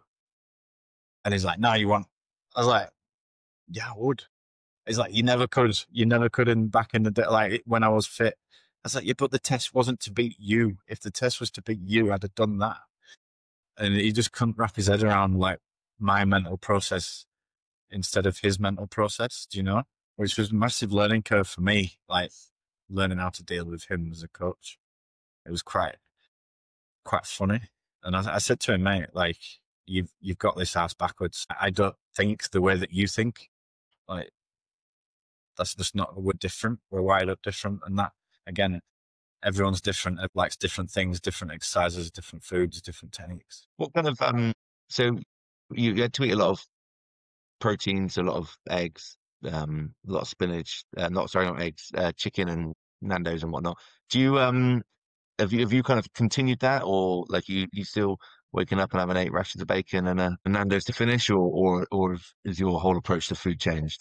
And he's like, no, you want. I was like, yeah, I would. He's like, you never could. You never could in back in the day, like when I was fit. I was like, yeah, but the test wasn't to beat you. If the test was to beat you, I'd have done that. And he just couldn't wrap his head around like my mental process instead of his mental process, do you know? Which was a massive learning curve for me, like learning how to deal with him as a coach. It was quite, quite funny. And I, I said to him, mate, like, you've, you've got this ass backwards. I don't think the way that you think, like, that's just not, we're different. We're wired up different. And that, again, everyone's different. It likes different things, different exercises, different foods, different techniques. What kind of um? So you, you had to eat a lot of proteins, a lot of eggs, um, a lot of spinach. Uh, not sorry, not eggs. Uh, chicken and Nando's and whatnot. Do you um? Have you have you kind of continued that, or like you you still waking up and having eight rashers of bacon and a, a Nando's to finish, or or or is your whole approach to food changed?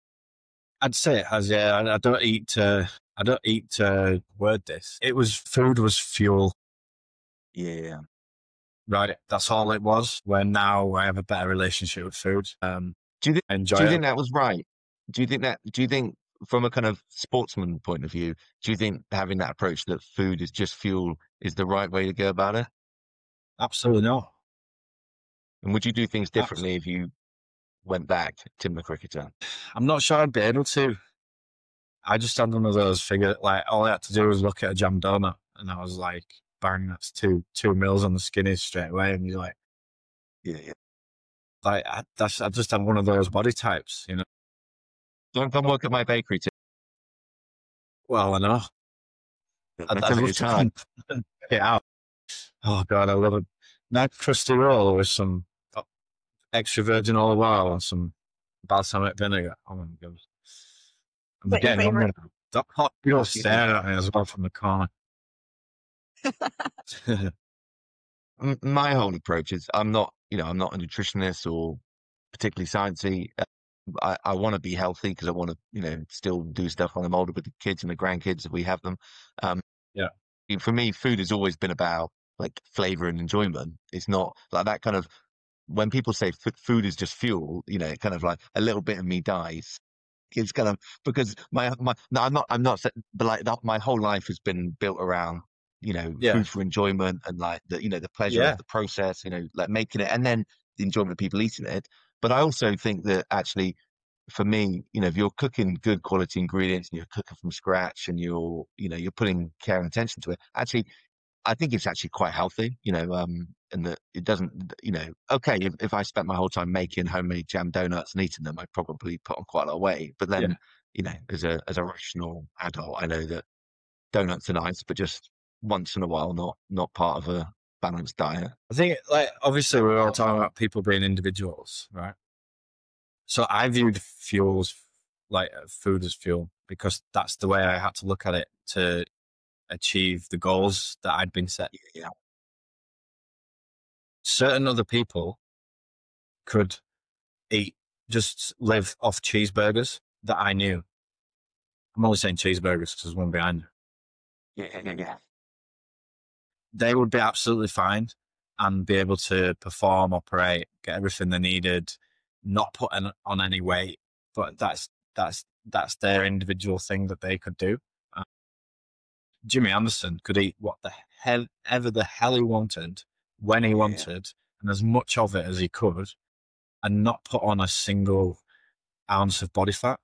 I'd say it has, yeah. I, I don't eat, uh, I don't eat, uh, word this. It was, food was fuel, Yeah. right? That's all it was. Where now I have a better relationship with food. Um, Do you think? I enjoy Do you it. think that was right? Do you think that? Do you think from a kind of sportsman point of view, do you think having that approach that food is just fuel is the right way to go about it? Absolutely not. And would you do things differently if you went back, Tim the cricketer? I'm not sure I'd be able to. I just had one of those figure, like, all I had to do was look at a jam donut, and I was like, bang, that's two two mils on the skinnies straight away. And you're like, Yeah, yeah. like I, that's, I just had one of those body types, you know? Don't come work at my bakery, Tim. Well, I know. I I'd, tell I'd you, love it's to hard. come get out. Oh God, I love a nice crusty roll with some extra virgin olive oil and some balsamic vinegar. Oh my God. I'm Is that your getting hungry favourite? now. That hot girl Yeah. staring at me as well from the corner. M- My whole approach is I'm not, you know, I'm not a nutritionist or particularly sciencey. Uh, I, I want to be healthy because I want to, you know, still do stuff when I'm older with the kids and the grandkids if we have them. Um, Yeah. for me, food has always been about like flavor and enjoyment. It's not like that kind of when people say f- food is just fuel, you know, it kind of like a little bit of me dies. It's kind of because my my no, I'm not I'm not sa- but like that, my whole life has been built around you know Yeah. food for enjoyment and like the you know the pleasure Yeah. of the process, you know, like making it and then the enjoyment of people eating it. But I also think that actually for me, you know, if you're cooking good quality ingredients and you're cooking from scratch and you're you know you're putting care and attention to it, actually I think it's actually quite healthy, you know, um, and that it doesn't, you know, okay, if, if I spent my whole time making homemade jam donuts and eating them, I'd probably put on quite a lot of weight. But Yeah. then, you know, as a as a rational adult, I know that donuts are nice, but just once in a while, not not part of a balanced diet. I think, like, obviously, we're all talking about people being individuals, right? So I viewed fuels like uh, food as fuel because that's the way I had to look at it to achieve the goals that I'd been set. Yeah, Certain other people could eat, just live off cheeseburgers that I knew. I'm only saying cheeseburgers because there's one behind. yeah, yeah, yeah. They would be absolutely fine and be able to perform, operate, get everything they needed, not put an, on any weight. But that's that's that's their individual thing that they could do. Uh, Jimmy Anderson could eat what the hell ever the hell he wanted, when he Yeah. wanted, and as much of it as he could, and not put on a single ounce of body fat.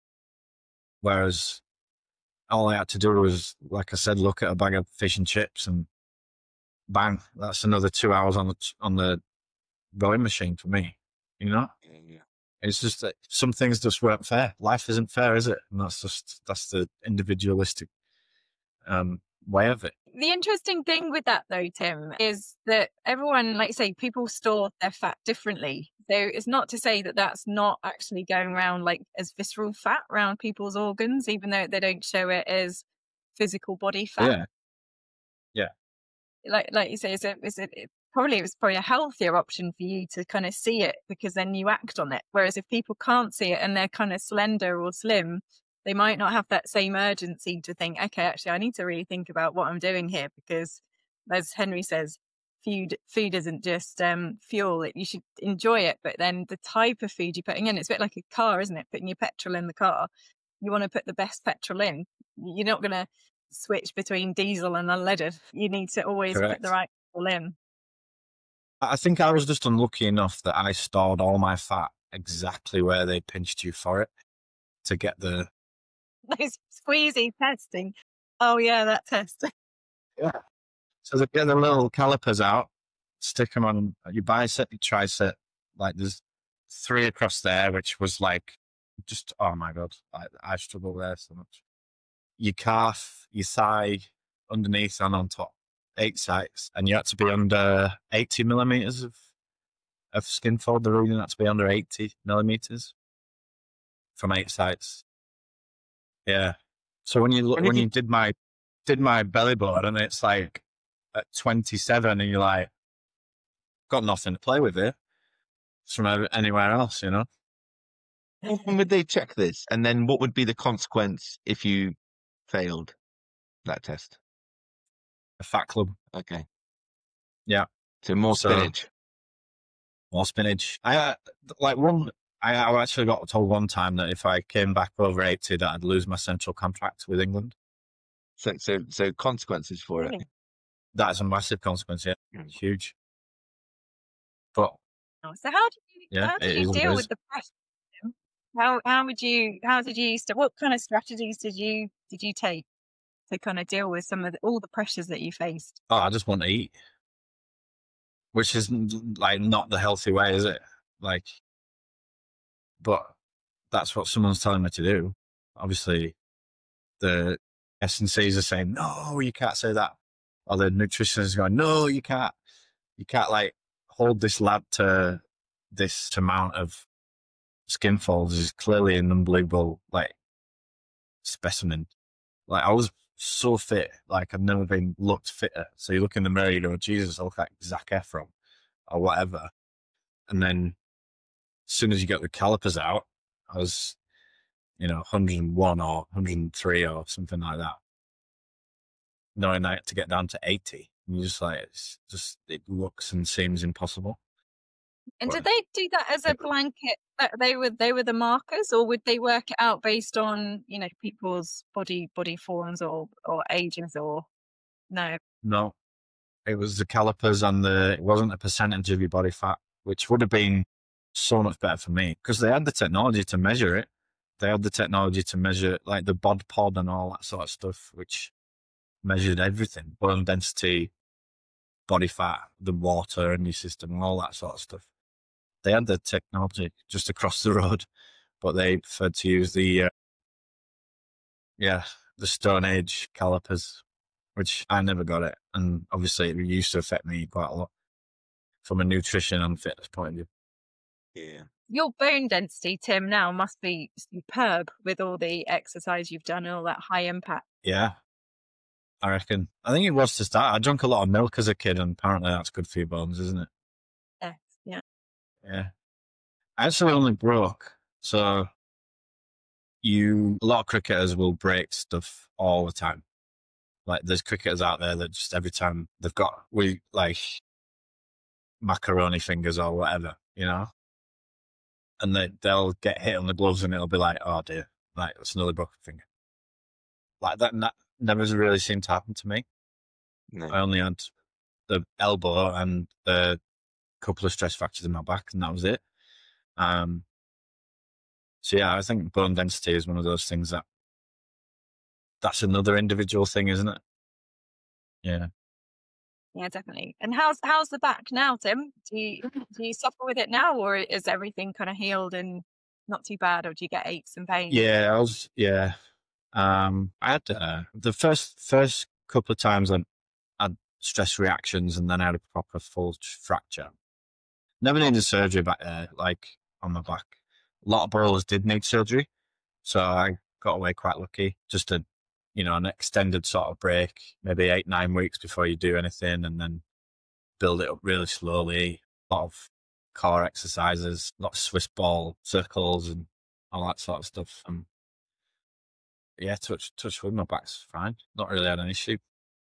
Whereas all I had to do was, like I said, look at a bag of fish and chips and bang, that's another two hours on the on the rowing machine for me. You know, Yeah, yeah. it's just that some things just weren't fair. Life isn't fair, is it? And that's just that's the individualistic um, way of it. The interesting thing with that, though, Tim, is that everyone, like you say, people store their fat differently. So it's not to say that that's not actually going around like as visceral fat around people's organs, even though they don't show it as physical body fat. Yeah, yeah, Like like you say, is it is it it probably it was probably a healthier option for you to kind of see it because then you act on it. Whereas if people can't see it and they're kind of slender or slim, they might not have that same urgency to think, okay, actually, I need to really think about what I'm doing here because, as Henry says, food food isn't just um, fuel. It, you should enjoy it, but then the type of food you're putting in, it's a bit like a car, isn't it? Putting your petrol in the car, you want to put the best petrol in. You're not going to switch between diesel and unleaded. You need to always correct. put the right petrol in. I think I was just unlucky enough that I stored all my fat exactly where they pinched you for it to get the Those squeezy testing. Oh yeah, that test. yeah. So they get the little calipers out, stick them on your bicep, your tricep. Like there's three across there, which was like just oh my god, I, I struggle there so much. Your calf, your thigh, underneath and on top, eight sites, and you had to be under eighty millimeters of of skin fold. The reading had to be under eighty millimeters from eight sites. Yeah. So when you look, And if when you- you did my did my belly button, and it's like at twenty-seven, and you're like, got nothing to play with here from ev- anywhere else, you know. When would they check this? And then what would be the consequence if you failed that test? A fat club, Okay. Yeah. So more So- spinach. more spinach. I uh, like one. I, I actually got told one time that if I came back over eighty, that I'd lose my central contract with England. So so so consequences for it. Really? That is a massive consequence. Yeah, Mm. huge. But So how did you Yeah, how it did is you what it deal is. with the pressure? Tim? How how would you how did you st- what kind of strategies did you did you take to kind of deal with some of the, all the pressures that you faced? oh, I just want to eat, which is n- like not the healthy way, is it? Like, but that's what someone's telling me to do. Obviously, the S and Cs are saying no, you can't say that. or the nutritionist is going, no, you can't, you can't like hold this lad to this amount of skin folds. Is clearly an unbelievable like specimen. Like I was so fit, like I've never been looked fitter. So you look in the mirror, you go, Jesus, I look like Zac Efron or whatever. And then as soon as you get the calipers out, I was, you know, one hundred one or one hundred three or something like that. Knowing that to get down to eighty, and you're just like, it's just, it looks and seems impossible. And But- did they do that as a blanket? That they were they were the markers, or would they work it out based on, you know, people's body body forms or or ages, or no? No, it was the calipers and the, it wasn't a percentage of your body fat, which would have been so much better for me because they had the technology to measure it. They had the technology to measure like the bod pod and all that sort of stuff, which measured everything, bone density, body fat, the water in your system, and all that sort of stuff. They had the technology just across the road, but they preferred to use the, uh, yeah, the Stone Age calipers, which I never got it. And obviously it used to affect me quite a lot from a nutrition and fitness point of view. Yeah. Your bone density, Tim, now must be superb with all the exercise you've done and all that high impact. Yeah, I reckon. I think it was to start. I drank a lot of milk as a kid, and apparently that's good for your bones, isn't it? Yes, yeah. Yeah. I actually only broke. So you, a lot of cricketers will break stuff all the time. Like there's cricketers out there that just every time they've got, we like macaroni fingers or whatever, you know, and they, they'll get hit on the gloves and it'll be like, oh dear, like that's another broken finger. Like that, that never really seemed to happen to me. No. I only had the elbow and a couple of stress fractures in my back, and that was it. Um, so yeah, I think bone density is one of those things that that's another individual thing, isn't it? Yeah. Yeah, definitely. And how's how's the back now, Tim? Do you do you suffer with it now, or is everything kind of healed and not too bad, or do you get aches and pains? Yeah, I was. Yeah, um, I had uh, the first first couple of times I had stress reactions, and then I had a proper full fracture. Never needed surgery back there, like on my back. A lot of bowlers did need surgery, so I got away quite lucky. Just a, you know, an extended sort of break, maybe eight nine weeks before you do anything, and then build it up really slowly. A lot of core exercises, a lot of Swiss ball circles, and all that sort of stuff. Um, yeah, touch touch wood, my back's fine. Not really had an issue.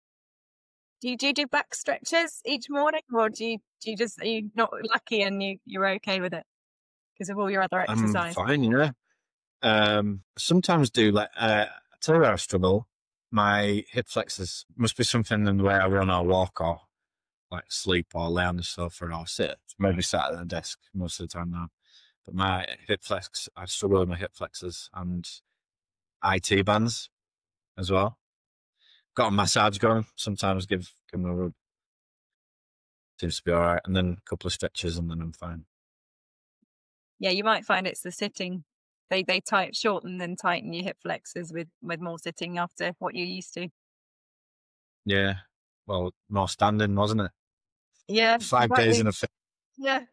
Do you do, you do back stretches each morning, or do you do you just are you not lucky and you you're okay with it because of all your other I'm exercise? fine, yeah. Um, sometimes do like uh, I tell you where I struggle. My hip flexors must be something in the way I run or walk or like sleep or lay on the sofa or sit. Maybe sat at the desk most of the time now. But my hip flex, I struggle with my hip flexors and I T bands as well. Got a massage going. Sometimes give give them a rub. Seems to be all right. And then a couple of stretches and then I'm fine. Yeah, you might find it's the sitting. They they tight shorten and tighten your hip flexors with with more sitting after what you're used to. Yeah. Well, more standing, wasn't it? Yeah, Five exactly. days in a fit. Yeah.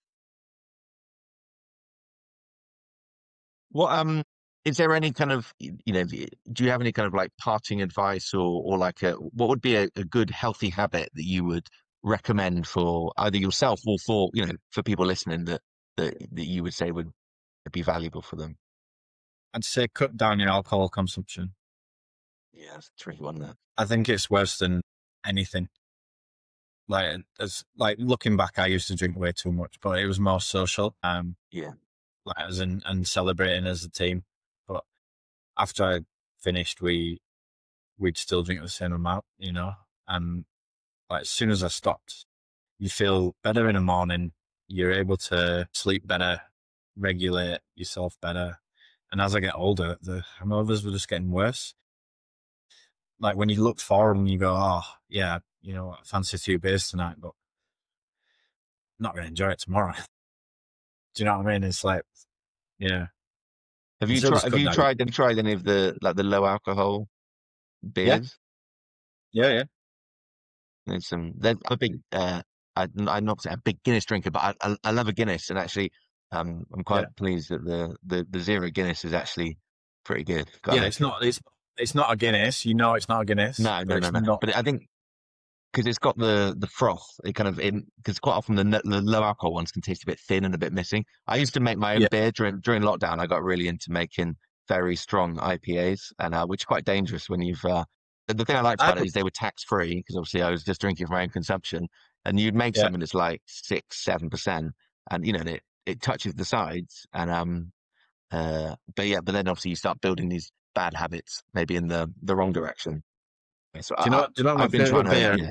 What um is there any kind of y- you know do you have any kind of like parting advice or or like a what would be a, a good healthy habit that you would recommend for either yourself or for you know for people listening that that, that you would say would be valuable for them? I'd say cut down your alcohol consumption. Yeah, that's a tricky one. That I think it's worse than anything. Like as like looking back, I used to drink way too much, but it was more social. Um, yeah like as in and celebrating as a team. But after I finished, we we'd still drink the same amount, you know. And like as soon as I stopped, you feel better in the morning. You're able to sleep better, regulate yourself better. And as I get older, the hangovers were just getting worse. Like when you look forward and you go, oh yeah, you know, I fancy two beers tonight, but I'm not going to enjoy it tomorrow. Do you know what I mean? It's like, yeah. have you Until tried it's have cut you down. tried have you tried any of the like the low alcohol beers? Yeah, yeah. There's some. There's I'm a big. Uh, I, I'm not a big Guinness drinker, but I, I, I love a Guinness, and actually, um, I'm quite Yeah. pleased that the, the the zero Guinness is actually pretty good. Gotta Yeah, make it's it. not. It's it's not a Guinness. You know, it's not a Guinness. No, but no, it's no, no. not. But I think because it's got the the froth, it kind of in because quite often the, n- the low alcohol ones can taste a bit thin and a bit missing. I used to make my own Yeah. beer during during lockdown. I got really into making very strong I P As, and uh, which is quite dangerous when you've. Uh, the, the thing I liked I about it put- is they were tax free because obviously I was just drinking for my own consumption, and you'd make Yeah. something that's like six, seven percent, and you know and it it touches the sides, and um, uh, but yeah, but then obviously you start building these bad habits, maybe in the the wrong direction. So Do you know? I, what- do you know what my I've been favorite trying to. beer? Yeah.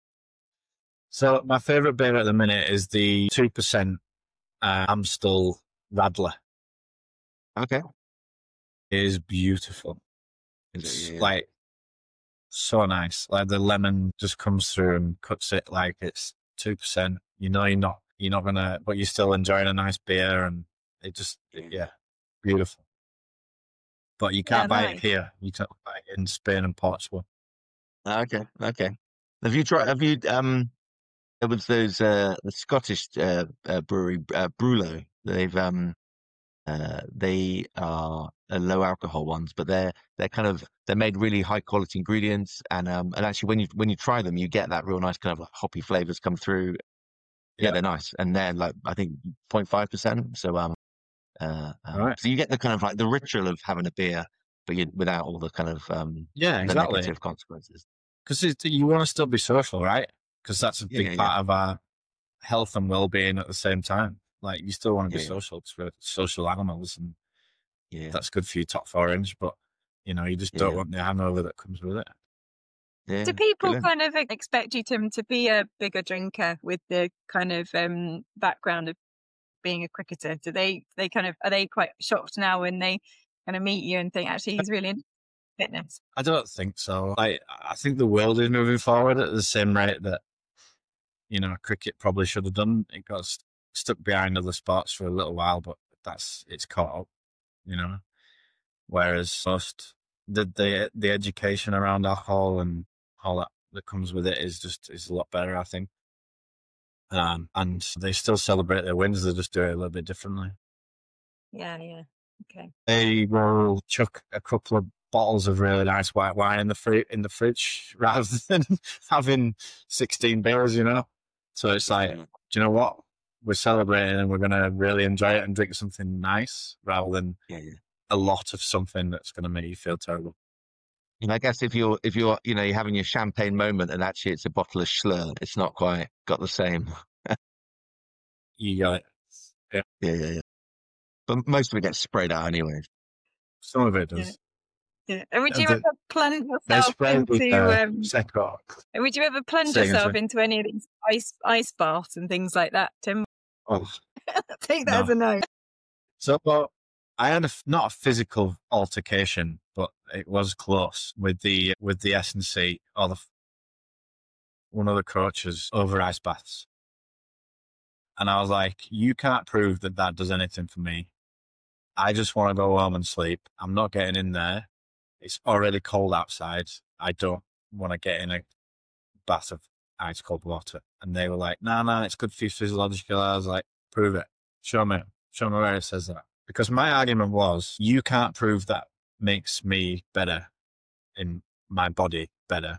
So my favorite beer at the minute is the two percent uh, Amstel Radler. Okay. It is beautiful. Is It's it? Yeah, yeah. like so nice. Like the lemon just comes through and cuts it like it's two percent. You know, you're not you're not gonna, but you're still enjoying a nice beer, and it just yeah, beautiful. But you can't Yeah, buy nice. it here. You can't buy it in Spain and Portugal. Okay, okay. Have you tried? Have you? Um, there was those uh, the Scottish uh, uh, brewery uh, Brulo. They've um, uh, they are uh, low alcohol ones, but they're they're kind of they're made really high quality ingredients, and um, and actually when you when you try them, you get that real nice kind of like hoppy flavors come through. Yeah, Yeah. they're nice, and they're like I think zero point five percent. So um, uh, um, Right. so you get the kind of like the ritual of having a beer, but you, without all the kind of um, Yeah, the exactly. negative consequences. Because you want to still be social, right? Because that's a Yeah, big yeah, part yeah. of our health and well-being at the same time. Like you still want to be Yeah, yeah. social because we're social animals, and Yeah, that's good for your top orange. But you know, you just Yeah, don't yeah. want the hangover that comes with it. yeah. Do people brilliant. kind of expect you, Tim, to be a bigger drinker with the kind of um, background of being a cricketer? Do they they kind of are they quite shocked now when they kind of meet you and think actually he's really into fitness? I don't think so. Like I think the world is moving forward at the same rate that you know cricket probably should have done. It got st- stuck behind other sports for a little while, but that's it's caught up. You know, whereas most the the the education around alcohol and all that that comes with it is just is a lot better, I think. Um, and they still celebrate their wins. They just do it a little bit differently. Yeah, yeah. Okay. They will chuck a couple of bottles of really nice white wine in the fri- in the fridge rather than having sixteen beers. You know, so it's like, Yeah. do you know what? We're celebrating and we're gonna really enjoy it and drink something nice rather than Yeah, yeah. a lot of something that's gonna make you feel terrible. And I guess if you're if you're you know you're having your champagne moment and actually it's a bottle of Schlur, it's not quite got the same. You got it. Yeah, yeah, yeah. But most of it gets sprayed out anyway. Some of it Yeah. does. Yeah. And would And you the- ever plunge They yourself spray with into uh, um, Secco. would you ever plunge Say again, yourself sorry. into any of these ice ice baths and things like that, Tim? Oh, Take that No. as a no. so well, I had a f- not a physical altercation, but it was close with the with the S and C or the f- one of the coaches over ice baths, and I was like, "You can't prove that that does anything for me. I just want to go home and sleep. I'm not getting in there. It's already cold outside. I don't want to get in a bath of ice cold water." And they were like, "No, no, it's good for you physiologically." I was like, "Prove it. Show me. Show me where it says that." Because my argument was, you can't prove that makes me better in my body better.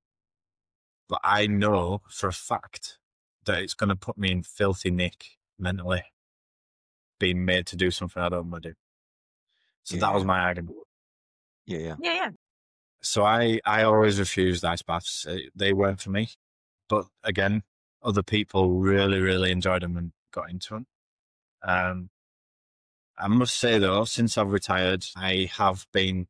But I know for a fact that it's going to put me in filthy nick mentally, being made to do something I don't want to do. So that was Yeah. my argument. Yeah, yeah. Yeah, yeah. So I, I always refused ice baths. Uh, They weren't for me. But again, other people really, really enjoyed them and got into them. Um, I must say though, since I've retired, I have been,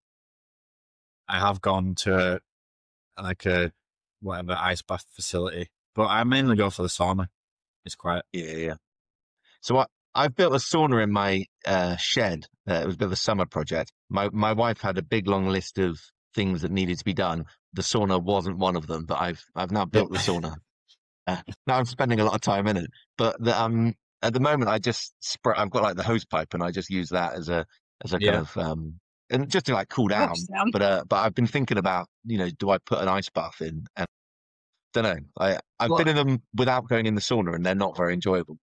I have gone to a, like a whatever ice bath facility, but I mainly go for the sauna. It's quiet. Yeah, yeah. So I, I've built a sauna in my uh, shed. Uh, it was a bit of a summer project. My my wife had a big long list of things that needed to be done. The sauna wasn't one of them, but I've I've now built the sauna. Uh, now I'm spending a lot of time in it. But the, um, at the moment, I just spray. I've got like the hose pipe, and I just use that as a as a Yeah. kind of um, and just to like cool down. Gosh, Sam. But uh, but I've been thinking about you know, do I put an ice bath in? And don't know. I I've Well- been in them without going in the sauna, and they're not very enjoyable.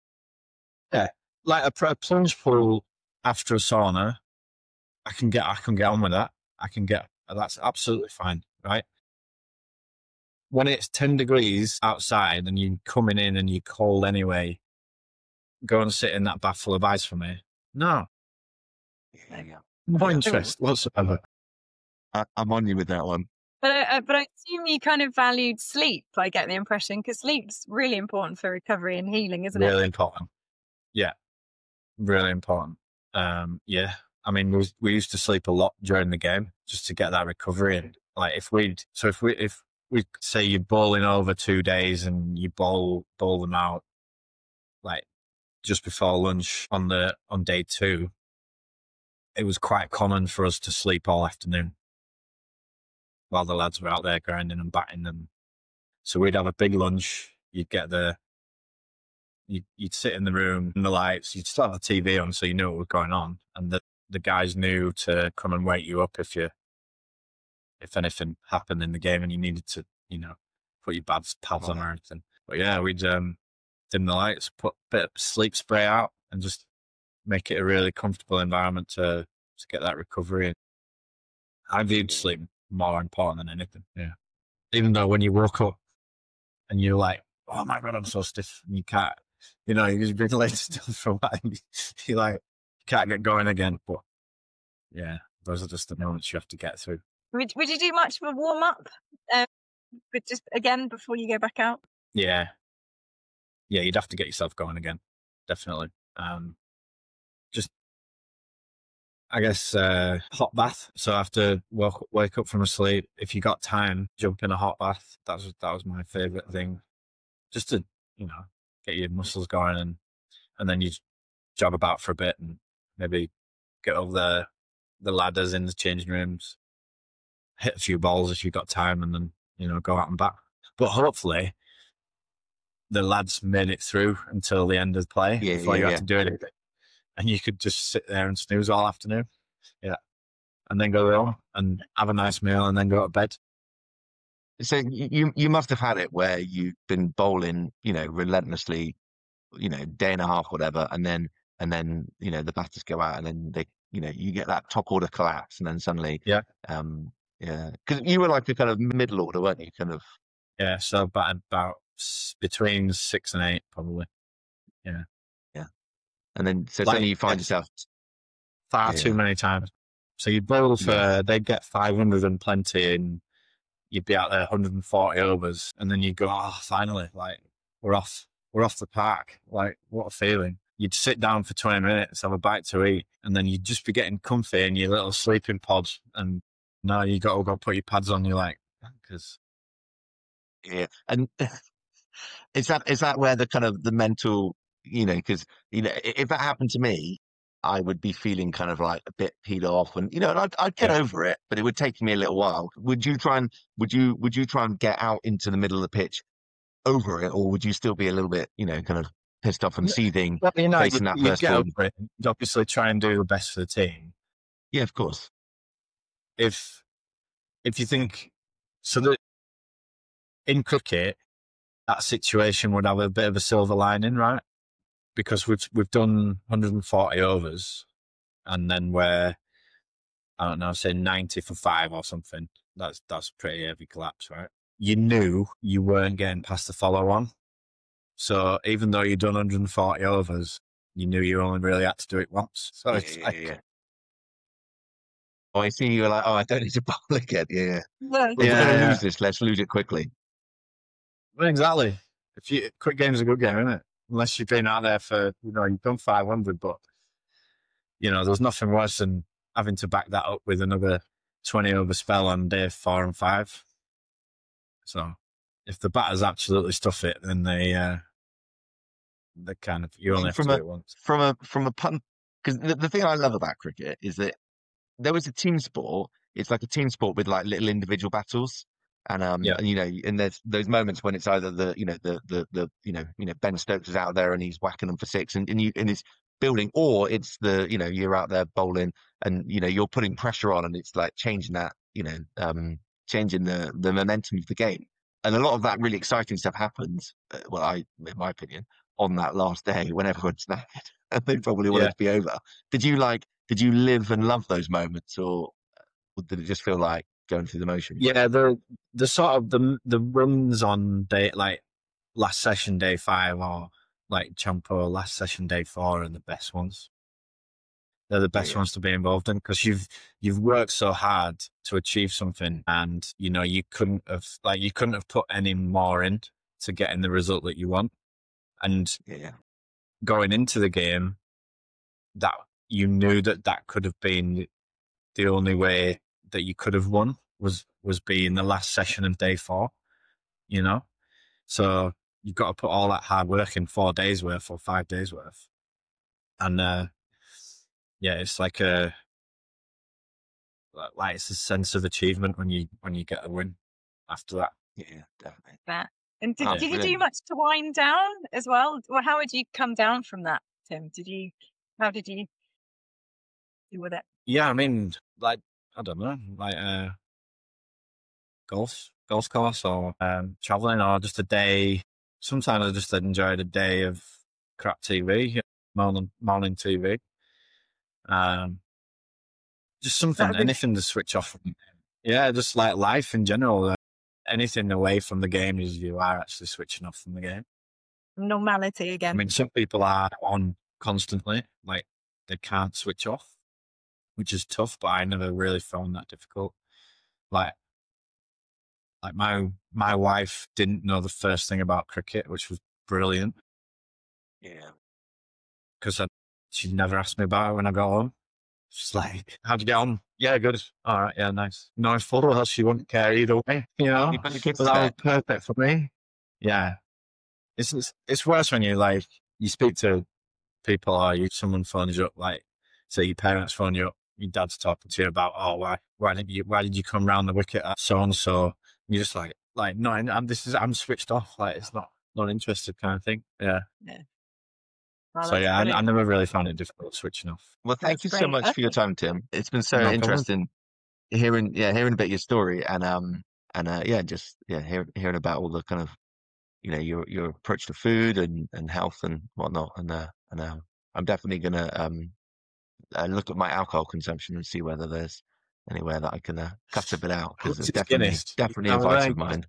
Like a, pr- a plunge pool after a sauna, I can get I can get on with that. I can get that's absolutely fine, right? When it's ten degrees outside and you're coming in and you're cold anyway, go and sit in that bath full of ice for me. No, Yeah, yeah. no interest whatsoever. I, I'm on you with that one. But I, uh, but I assume you kind of valued sleep. I get the impression because sleep's really important for recovery and healing, isn't Really it? important. Yeah, really important. Um, yeah, I mean, we, we used to sleep a lot during the game just to get that recovery. And like, if we, so if we, if we say you're bowling over two days and you bowl bowl them out, like just before lunch on the on day two, it was quite common for us to sleep all afternoon while the lads were out there grinding and batting them. So we'd have a big lunch. You'd get the, you'd, you'd sit in the room in the lights. You'd still have the T V on, so you knew what was going on, and the the guys knew to come and wake you up if you, if anything happened in the game and you needed to, you know, put your pads pads on or anything. But yeah, we'd um, dim the lights, put a bit of sleep spray out, and just make it a really comfortable environment to to get that recovery. I viewed sleep more important than anything. Yeah. Even though when you woke up and you're like, oh my God, I'm so stiff, and you can't, you know, you've been laid still for a while, you're like, you can't get going again. But yeah, those are just the moments you have to get through. Would, would you do much of a warm up? Um, but just again before you go back out? Yeah. Yeah, you'd have to get yourself going again. Definitely. Um, just, I guess, uh, hot bath. So after wake, wake up from a sleep, if you got time, jump in a hot bath. That was, that was my favorite thing. Just to, you know, get your muscles going, and, and then you jog about for a bit and maybe get over the, the ladders in the changing rooms, hit a few balls if you've got time, and then, you know, go out and back. But hopefully the lads made it through until the end of the play Yeah, before yeah, you had yeah. to do anything. And you could just sit there and snooze all afternoon. Yeah. And then go home and have a nice meal and then go to bed. So you you- you must have had it where you've been bowling, you know, relentlessly, you know, day and a half, whatever, and then and then you know the batters go out, and then they, you know, you get that top order collapse, and then suddenly, Yeah. um, yeah, because you were like a kind of middle order, weren't you? Kind of, Yeah. So about, about s- between six and eight, probably. and then so Like, suddenly you find yeah. yourself, Far Yeah. too many times. So you'd bowl for, Yeah. they'd get five hundred and plenty, and you'd be out there one hundred forty overs, and then you'd go, oh, finally, like, we're off, we're off the park. Like, what a feeling. You'd sit down for twenty minutes, have a bite to eat, and then you'd just be getting comfy in your little sleeping pod, and now you got to go put your pads on. You're like, because yeah, and is that is that where the kind of the mental, you know, because you know i- if that happened to me, I would be feeling kind of like a bit peed off, and you know, and I'd, I'd get Yeah. over it, but it would take me a little while. Would you try and would you would you try and get out into the middle of the pitch over it, or would you still be a little bit, you know, kind of pissed off and Yeah. seething, well, you know, facing you, that you first get ball? over it. You'd obviously try and do the best for the team. Yeah, of course. If if you think so, that in cricket, that situation would have a bit of a silver lining, right? Because we've we've done one hundred forty overs, and then we're, I don't know, say ninety for five or something. That's that's pretty heavy collapse, right? You knew you weren't getting past the follow on, so even though you'd done one hundred forty overs, you knew you only really had to do it once. So Yeah, it's yeah, like, yeah. Oh, I see. You're like, oh, I don't need to bowl again. Yeah, yeah. Yeah. Well, we're Yeah, going to yeah. lose this. Let's lose it quickly. well, exactly. If you quick game's a good game, isn't it? Unless you've been out there for, you know, you've done five hundred, but you know, there's nothing worse than having to back that up with another twenty over spell on day four and five. So if the batters absolutely stuff it, then they, uh, they kind of, you only have From to a do it once. from a from a punt, because the, the thing I love about cricket is that there was a team sport. It's like a team sport with like little individual battles, and um, Yeah. and you know, and there's those moments when it's either the you know the the the you know you know Ben Stokes is out there and he's whacking them for six, and, and you and he's building, or it's the you know you're out there bowling and you know you're putting pressure on, and it's like changing that you know um changing the the momentum of the game. and a lot of that really exciting stuff happens. Uh, well, I, in my opinion, on that last day when everyone's knackered and they probably want Yeah. it to be over. Did you like? Did you live and love those moments, or, or did it just feel like going through the motions? Yeah, the the sort of the the runs on day like last session day five or like Champo last session day four are the best ones. They're the best Yeah. ones to be involved in because you've you've worked so hard to achieve something, and you know you couldn't have like you couldn't have put any more in to getting the result that you want. And Yeah, going into the game, that you knew that that could have been the only way that you could have won was was be in the last session of day four. You know, so you've got to put all that hard work in four days worth or five days worth, and uh, yeah, it's like a like it's a sense of achievement when you when you get a win after that. yeah, definitely. That. And did, Oh, did you do brilliant. much to wind down as well? Well, how would you come down from that, Tim? Did you? How did you deal with it? Yeah, I mean, like I don't know, like uh, golf, golf course, or um, traveling, or just a day. Sometimes I just enjoyed a day of crap T V, morning morning T V. Um, just something, That'd be- anything to switch off from. Yeah, just like life in general. Uh, anything away from the game is you are actually switching off from the game. Normality I again. mean, some people are on constantly, like they can't switch off, which is tough, but I never really found that difficult. Like, like my my wife didn't know the first thing about cricket, which was brilliant Yeah, because she'd never asked me about it when I got home. She's like, "How'd you get on?" "Yeah, good." "All right, yeah, nice." No, photo else she wouldn't care either way, you know. you put the kids So to that was bed. perfect for me. Yeah, it's it's, it's worse when you like you speak to people or you someone phones you up, like say your parents phone you up, your dad's talking to you about, oh, why why did you why did you come round the wicket at so and so? You're just like like no, I'm this is I'm switched off, like it's not not interested kind of thing. Yeah. Well, So that's yeah, I, I brilliant. never really found it difficult switching off. Well, thank That's you so great. much for your Okay. time, Tim. It's been so No problem. interesting hearing, yeah, hearing a bit of your story and um and uh, yeah, just yeah, hear, hearing about all the kind of you know your your approach to food and, and health and whatnot. And uh, and uh, I'm definitely gonna um uh, look at my alcohol consumption and see whether there's anywhere that I can uh, cut a bit out because it's It's definitely Guinness. definitely a All vice right. of mine.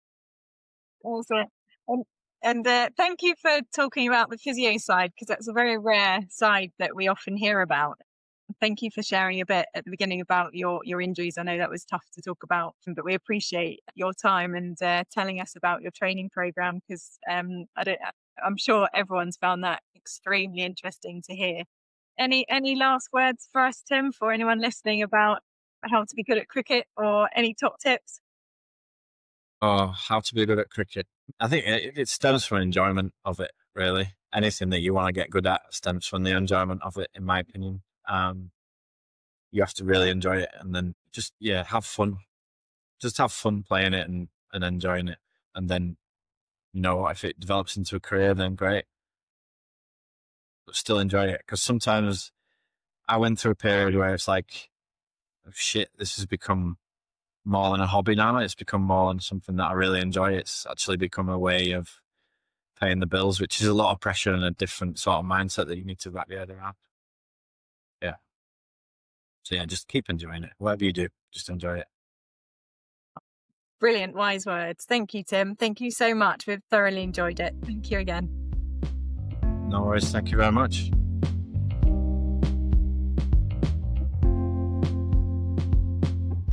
Also, and, and uh, thank you for talking about the physio side because that's a very rare side that we often hear about. Thank you for sharing a bit at the beginning about your your injuries. I know that was tough to talk about, but we appreciate your time and uh, telling us about your training program because um, I don't. I'm sure everyone's found that extremely interesting to hear. Any any last words for us, Tim, for anyone listening about how to be good at cricket or any top tips? Oh, how to be good at cricket. I think it, it stems from enjoyment of it, really. Anything that you want to get good at stems from the enjoyment of it, in my opinion. Um, you have to really enjoy it and then just, yeah, have fun. Just have fun playing it and, and enjoying it. And then, you know, if it develops into a career, then great. But still enjoy it. Because sometimes I went through a period where it's like, oh, shit, this has become more than a hobby now. It's become more than something that I really enjoy. It's actually become a way of paying the bills, which is a lot of pressure and a different sort of mindset that you need to wrap your head around. Yeah. So yeah, just keep enjoying it. Whatever you do, just enjoy it. Brilliant, wise words. Thank you, Tim. Thank you so much. We've thoroughly enjoyed it. Thank you again. No worries. Thank you very much.